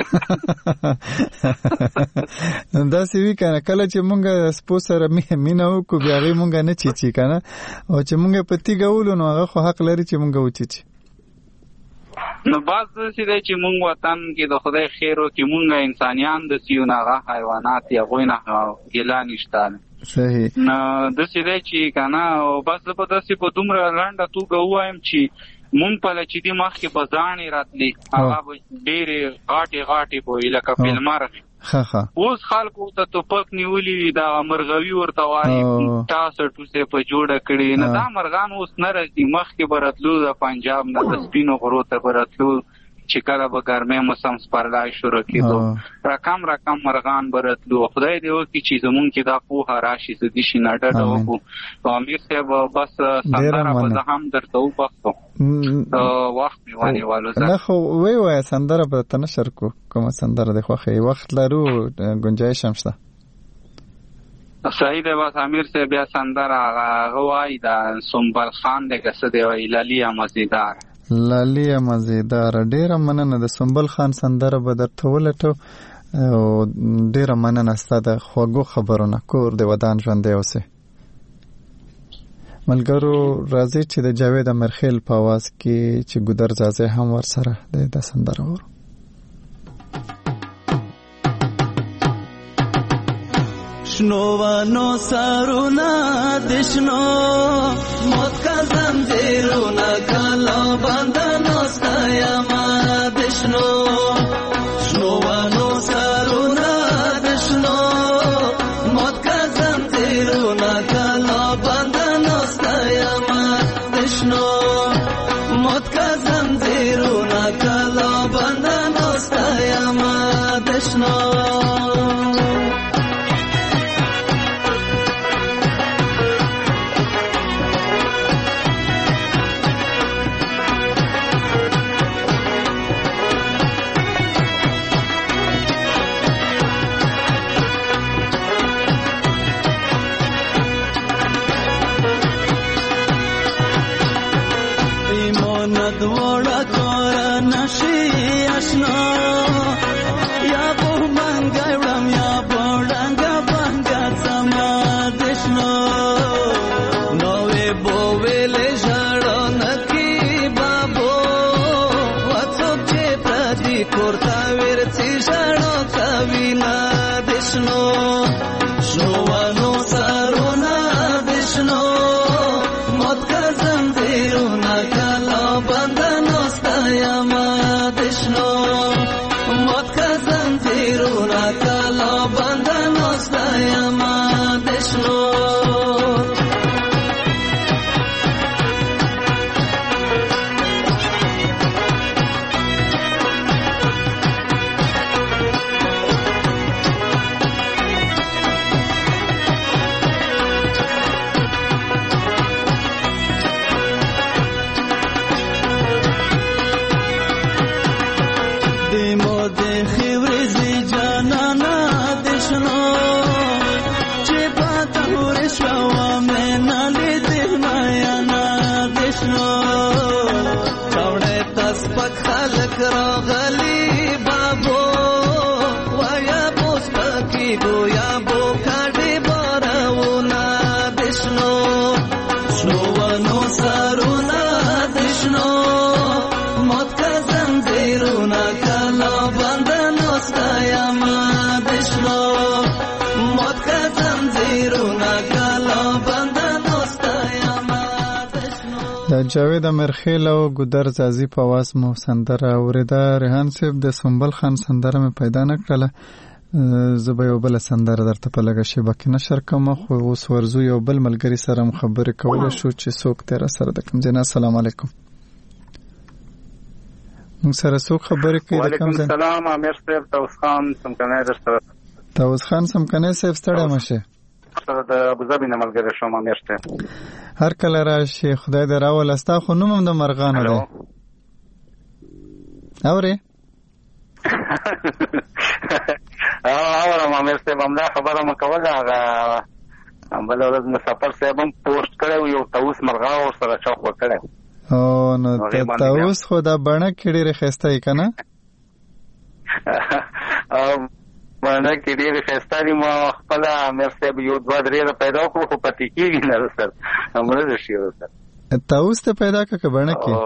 داسې وي که نه. کله چې مونږ سپو سره مینه وکړو بیا هغې مونږ نه چیچي که نه، او چې مونږ په تیږه ولو نو هغه خو حق لري چې مونږ وچیچي. نو باز داسې دی چې مونږ وطن کې د خدای خیر وکړي مونږ انسانیان داسې یو نه هغه حیوانات یې هغوی نه ګیله نشته. صحیح. نو داسې دی چې که نه بس زه به داسې په دومره لنډه توګه ووایم چې مونږ پله چې دي مخکې به زاڼې راتلې هغه به ډېرې غاټې غاټې به وي لکه فلمرغې. اوس خلکو ته ټوپک نیولي وي دا مرغوي ورته وایي ټاسه ټوسې په جوړه کړي. نه دا مرغان اوس نه راځي، مخکې به راتلو د پنجاب نه د سپینو غرو ته به راتلو چې کله به ګرمۍ موسم سپرلی شروع کېدو رقم رقم مرغان به راتلو. خدای دې وکړي چې زمونږ کې دا پوهه راشي زه دې شي نه ډډه وکړو. امیر صاحب بس سندره به زه هم درته وبخښم وخت مې ونیولو. نه خو وی وایه سندره به درته نشر کړو، کومه سندره دې خوښوي؟ وخت لرو ګنجایش هم شته. صحیح دی. بس امیر صاحب بیا سندره هغه وایي د سنبل خان دی که څه دی وایي لالیه مزیدار. لالیه مزیدار. ډیره مننه. د سنبل خان سندره به درته ولټو او ډیره مننه ستا د خوږو خبرونه. کور د ودان ژوندی اوسې. ملګرو راځي چې د جاوید امرخیل په आवाज کې چې ګودر زازه هم ورسره د سندره ورو. شنوانو سارونا دشنو موت کا زنجیرونا کالا بندنو ستایما دشنو شنوانو سارونا دشنو موت کا زنجیرونا کالا بندنو ستایما دشنو موت کا زنجیرونا کالا بندنو ستایما دشنو دوڑا کورا نشی اشنا یا بو منگوڑم یا بوڑنگا بنگا سما دشنو نوے بوویلے جاڑو نکی بابو واتو چے پردی کورتا ویرچی جاڑو کابینا دشنو شنوانو سارونا دشنو موت کا زنجیرونا کالا بندنو ستایما دشنو موت کا زنجیرونا کالا بندنو ستایما دشنو راغلی بابو ویا بوس پکی گویا بو کاډي بارونه دشنو شنوانو سارونا دشنو موت کا زنجیرونا کالا بندنو ستایما دشنو موت کا زنجیرونا کالا بندنو ستایما دشنو. د جاوید امرخیل او ګودر زازي په आवाज مو سندره اوریده. ریحان صاحب د سنبل خان سندره مې پیدا نه کړله، زه به یو بل سندره درته په لږه شیبه کې نشر کوم، خو اوس ورزو یو بل ملګری سره هم خبرې کولی شو چې څوک تیره سره د کوم ځای نه. السلام علیکم، موږ سره څوک خبرې کوي د کوم ځای؟ وعلیکم السلام، امیر صاحب طاووس خان سمکنی درسره. طاووس خان سمکنی صاحب ستړی مشه، سره د ابوظبي نه ملګری شوم امیر صاحب. هر کله راشي، خدای دې راول. استا خو نوم هم د مرغانو دی اورې؟ اورم امیر صاحب، همدا خبره مو کوله. هغه بله ورځ مسافر صاحب هم پوسټ کړی و، یو طاووس مرغه ورسره چوک وکړی. او نو د طاووس خو دا بڼه کې ډېرې ښایسته یې که نه؟ باندې کې ډېرې ښایسته دي. ما خپله امیر صاحب یو دوه درې پیدا کړو، خو پاتې کېږي نه ورسره، همره شي ورسره. طاووس ته پیدا کړه که بڼه کې؟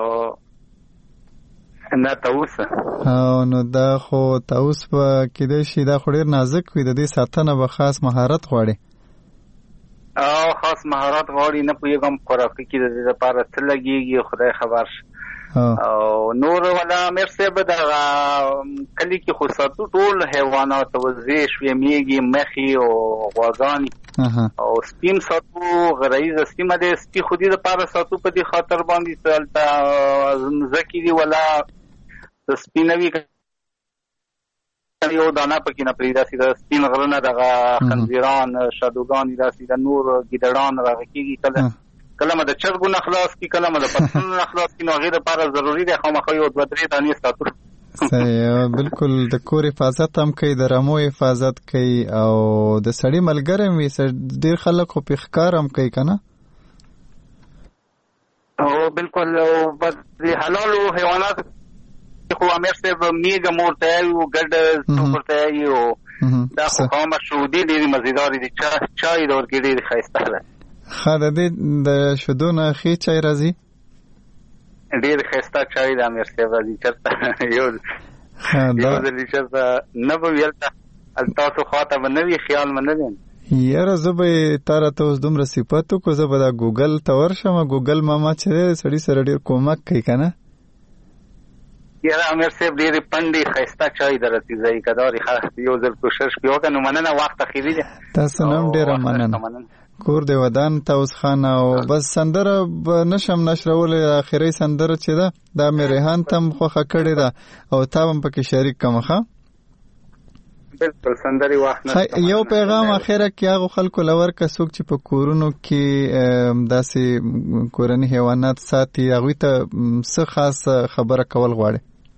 نه طاووس. او نو دا خو طاووس به کېدای شي، دا خو ډېر نازک وي، د دې ساتنه به خاص مهارت غواړي. او خاص مهارت غواړي، نه پوهېږم خوراکي کې د دې لپاره څه لګېږي، خدای خبر شي. او نور ولا امیر صاحب د کلي کې خو ساتو ټول حیوانات، وزې شوې، میږي، مخې او غواګانې او سپیم ساتو. غرایزه سپیمه دی، سپي خو دې دپاره ساتو په دې خاطر باندې چې هلته مځکې دي ولا د سپي نه وي، یو دانه پکې نه پرېږدي. داسې د سپین غره نه دغه خنزیران، شادوګانې، داسې د نور ګیدړان راغه کېږي. کله کله مې د چرګو نه خلاص کړي، کله مې د پسونو نه خلاص کړي، نو هغې دپاره ضروري دی خامخا یو دوه درې دانې ساتو. صحیح، بالکل. د کور حفاظت هم کوي، د رمو حفاظت کوي، او د سړي ملګری هم وي. ډېر خلک خو پې ښکار هم کوي که نه؟ او بالکل. د حلالو حیواناتو خو امیر صاحب میږه مو ورته یایي، ګډه ورته یایي، او دا خو خامه شودې ډېرې مزېدارې دي. چای د ورکې ډېرې ښایسته ده. خا د دې د شودو نه خې چای راځي ډیر خسته چای د امیر صاحب راځي چرته یو یو د لچته نه به ویلته تاسو خاطه باندې خیال منل یاره زه به تاره ته اوس دومره صفاتو کو زه به دا ګوګل ته ورشم ګوګل ماما چې سړی سره ډیر کومک کوي کنه یاره امیر صاحب ډیر پندې خسته چای درته ځای کداري یو ځل کوشش پیو کنه مننه وخت اخیری تاسو نام ډیر مننه کور دی ودان تاسو خان او بس سندره نشم نشرول اخیری سندره چې دا د مریحان تم خوخه کړی دا او تابم پکې شریک کوم ښه بالکل سندري واخنه یو پیغام اخیره کې هغه خلکو لور کا څوک چې په کورونو کې داسې کورنی حیوانات ساتي هغه ته څه خاص خبره کول غواړي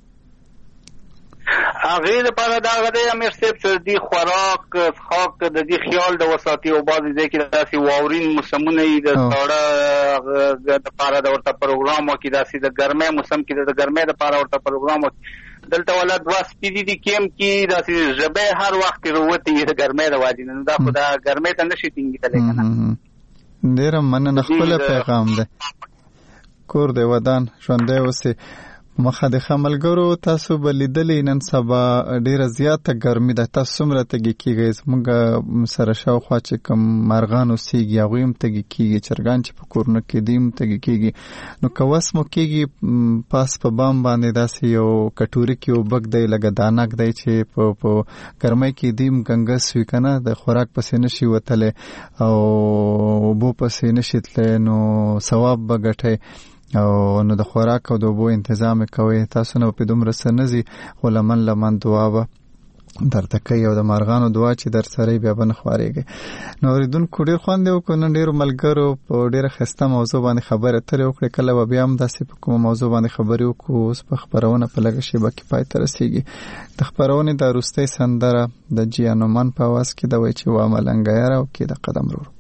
هغه لپاره دا غوډه امیر صاحب چې دی خوراک خاک د دې خیال د وساتي او بعضی ځکه داسې واورین موسمونه د ساړه د لپاره د ورته پروګرام او کې داسې د ګرمه موسم کې د ګرمه لپاره ورته پروګرام دلته ولا دوا سپیدي دي کیم کې داسې ژبه هر وخت وروتي د ګرمه د واجب نه دا خدا ګرمه ته نشي ټینګی تل کنه ډیر مننه خپل پیغام ده کور دی ودان ژوندې اوسه مخه د خملګرو تاسو بلیدلې نن سبا ډیره زیاته ګرمي ده تاسو مره تګی کیږي زموږ سره شاوخوا چې کوم مارغان اوسېږي هغوی هم تګی کیږي چرګان چې په کورونو کې دي هم تګی کیږي نو که وس مو کیږي پاس په بام باندې داسې یو کټوري کې اوبک دی لکه دانک دی چې په په ګرمۍ کې دیم ګنګس وي که نه د خوراک پسې نشي وتلی او اوبو پسې نشي تلی نو ثواب به ګټئ او نو د خوراک او د اوبو انتظام کوي تاسو نه په دومره سنځي خو لمن لمن دعا به درته کوي او د مارغانو دعا چې در سره بیا به نه خوارېږي نو اورېدونکو ډېر خوند یې وکړو نن ډېرو ملګرو په ډېره ښایسته موضوع باندې خبرې اترې وکړې کله به بیا هم داسې په کومه موضوع باندې خبرې وکړو اوس په خپرونه په لږه شېبه کې پای ته رسېږي د خپرونې دا وروستۍ سندره د جیانومن په اواز کې ده وایي چې وا ملنګه یاره او کې د قدم ورو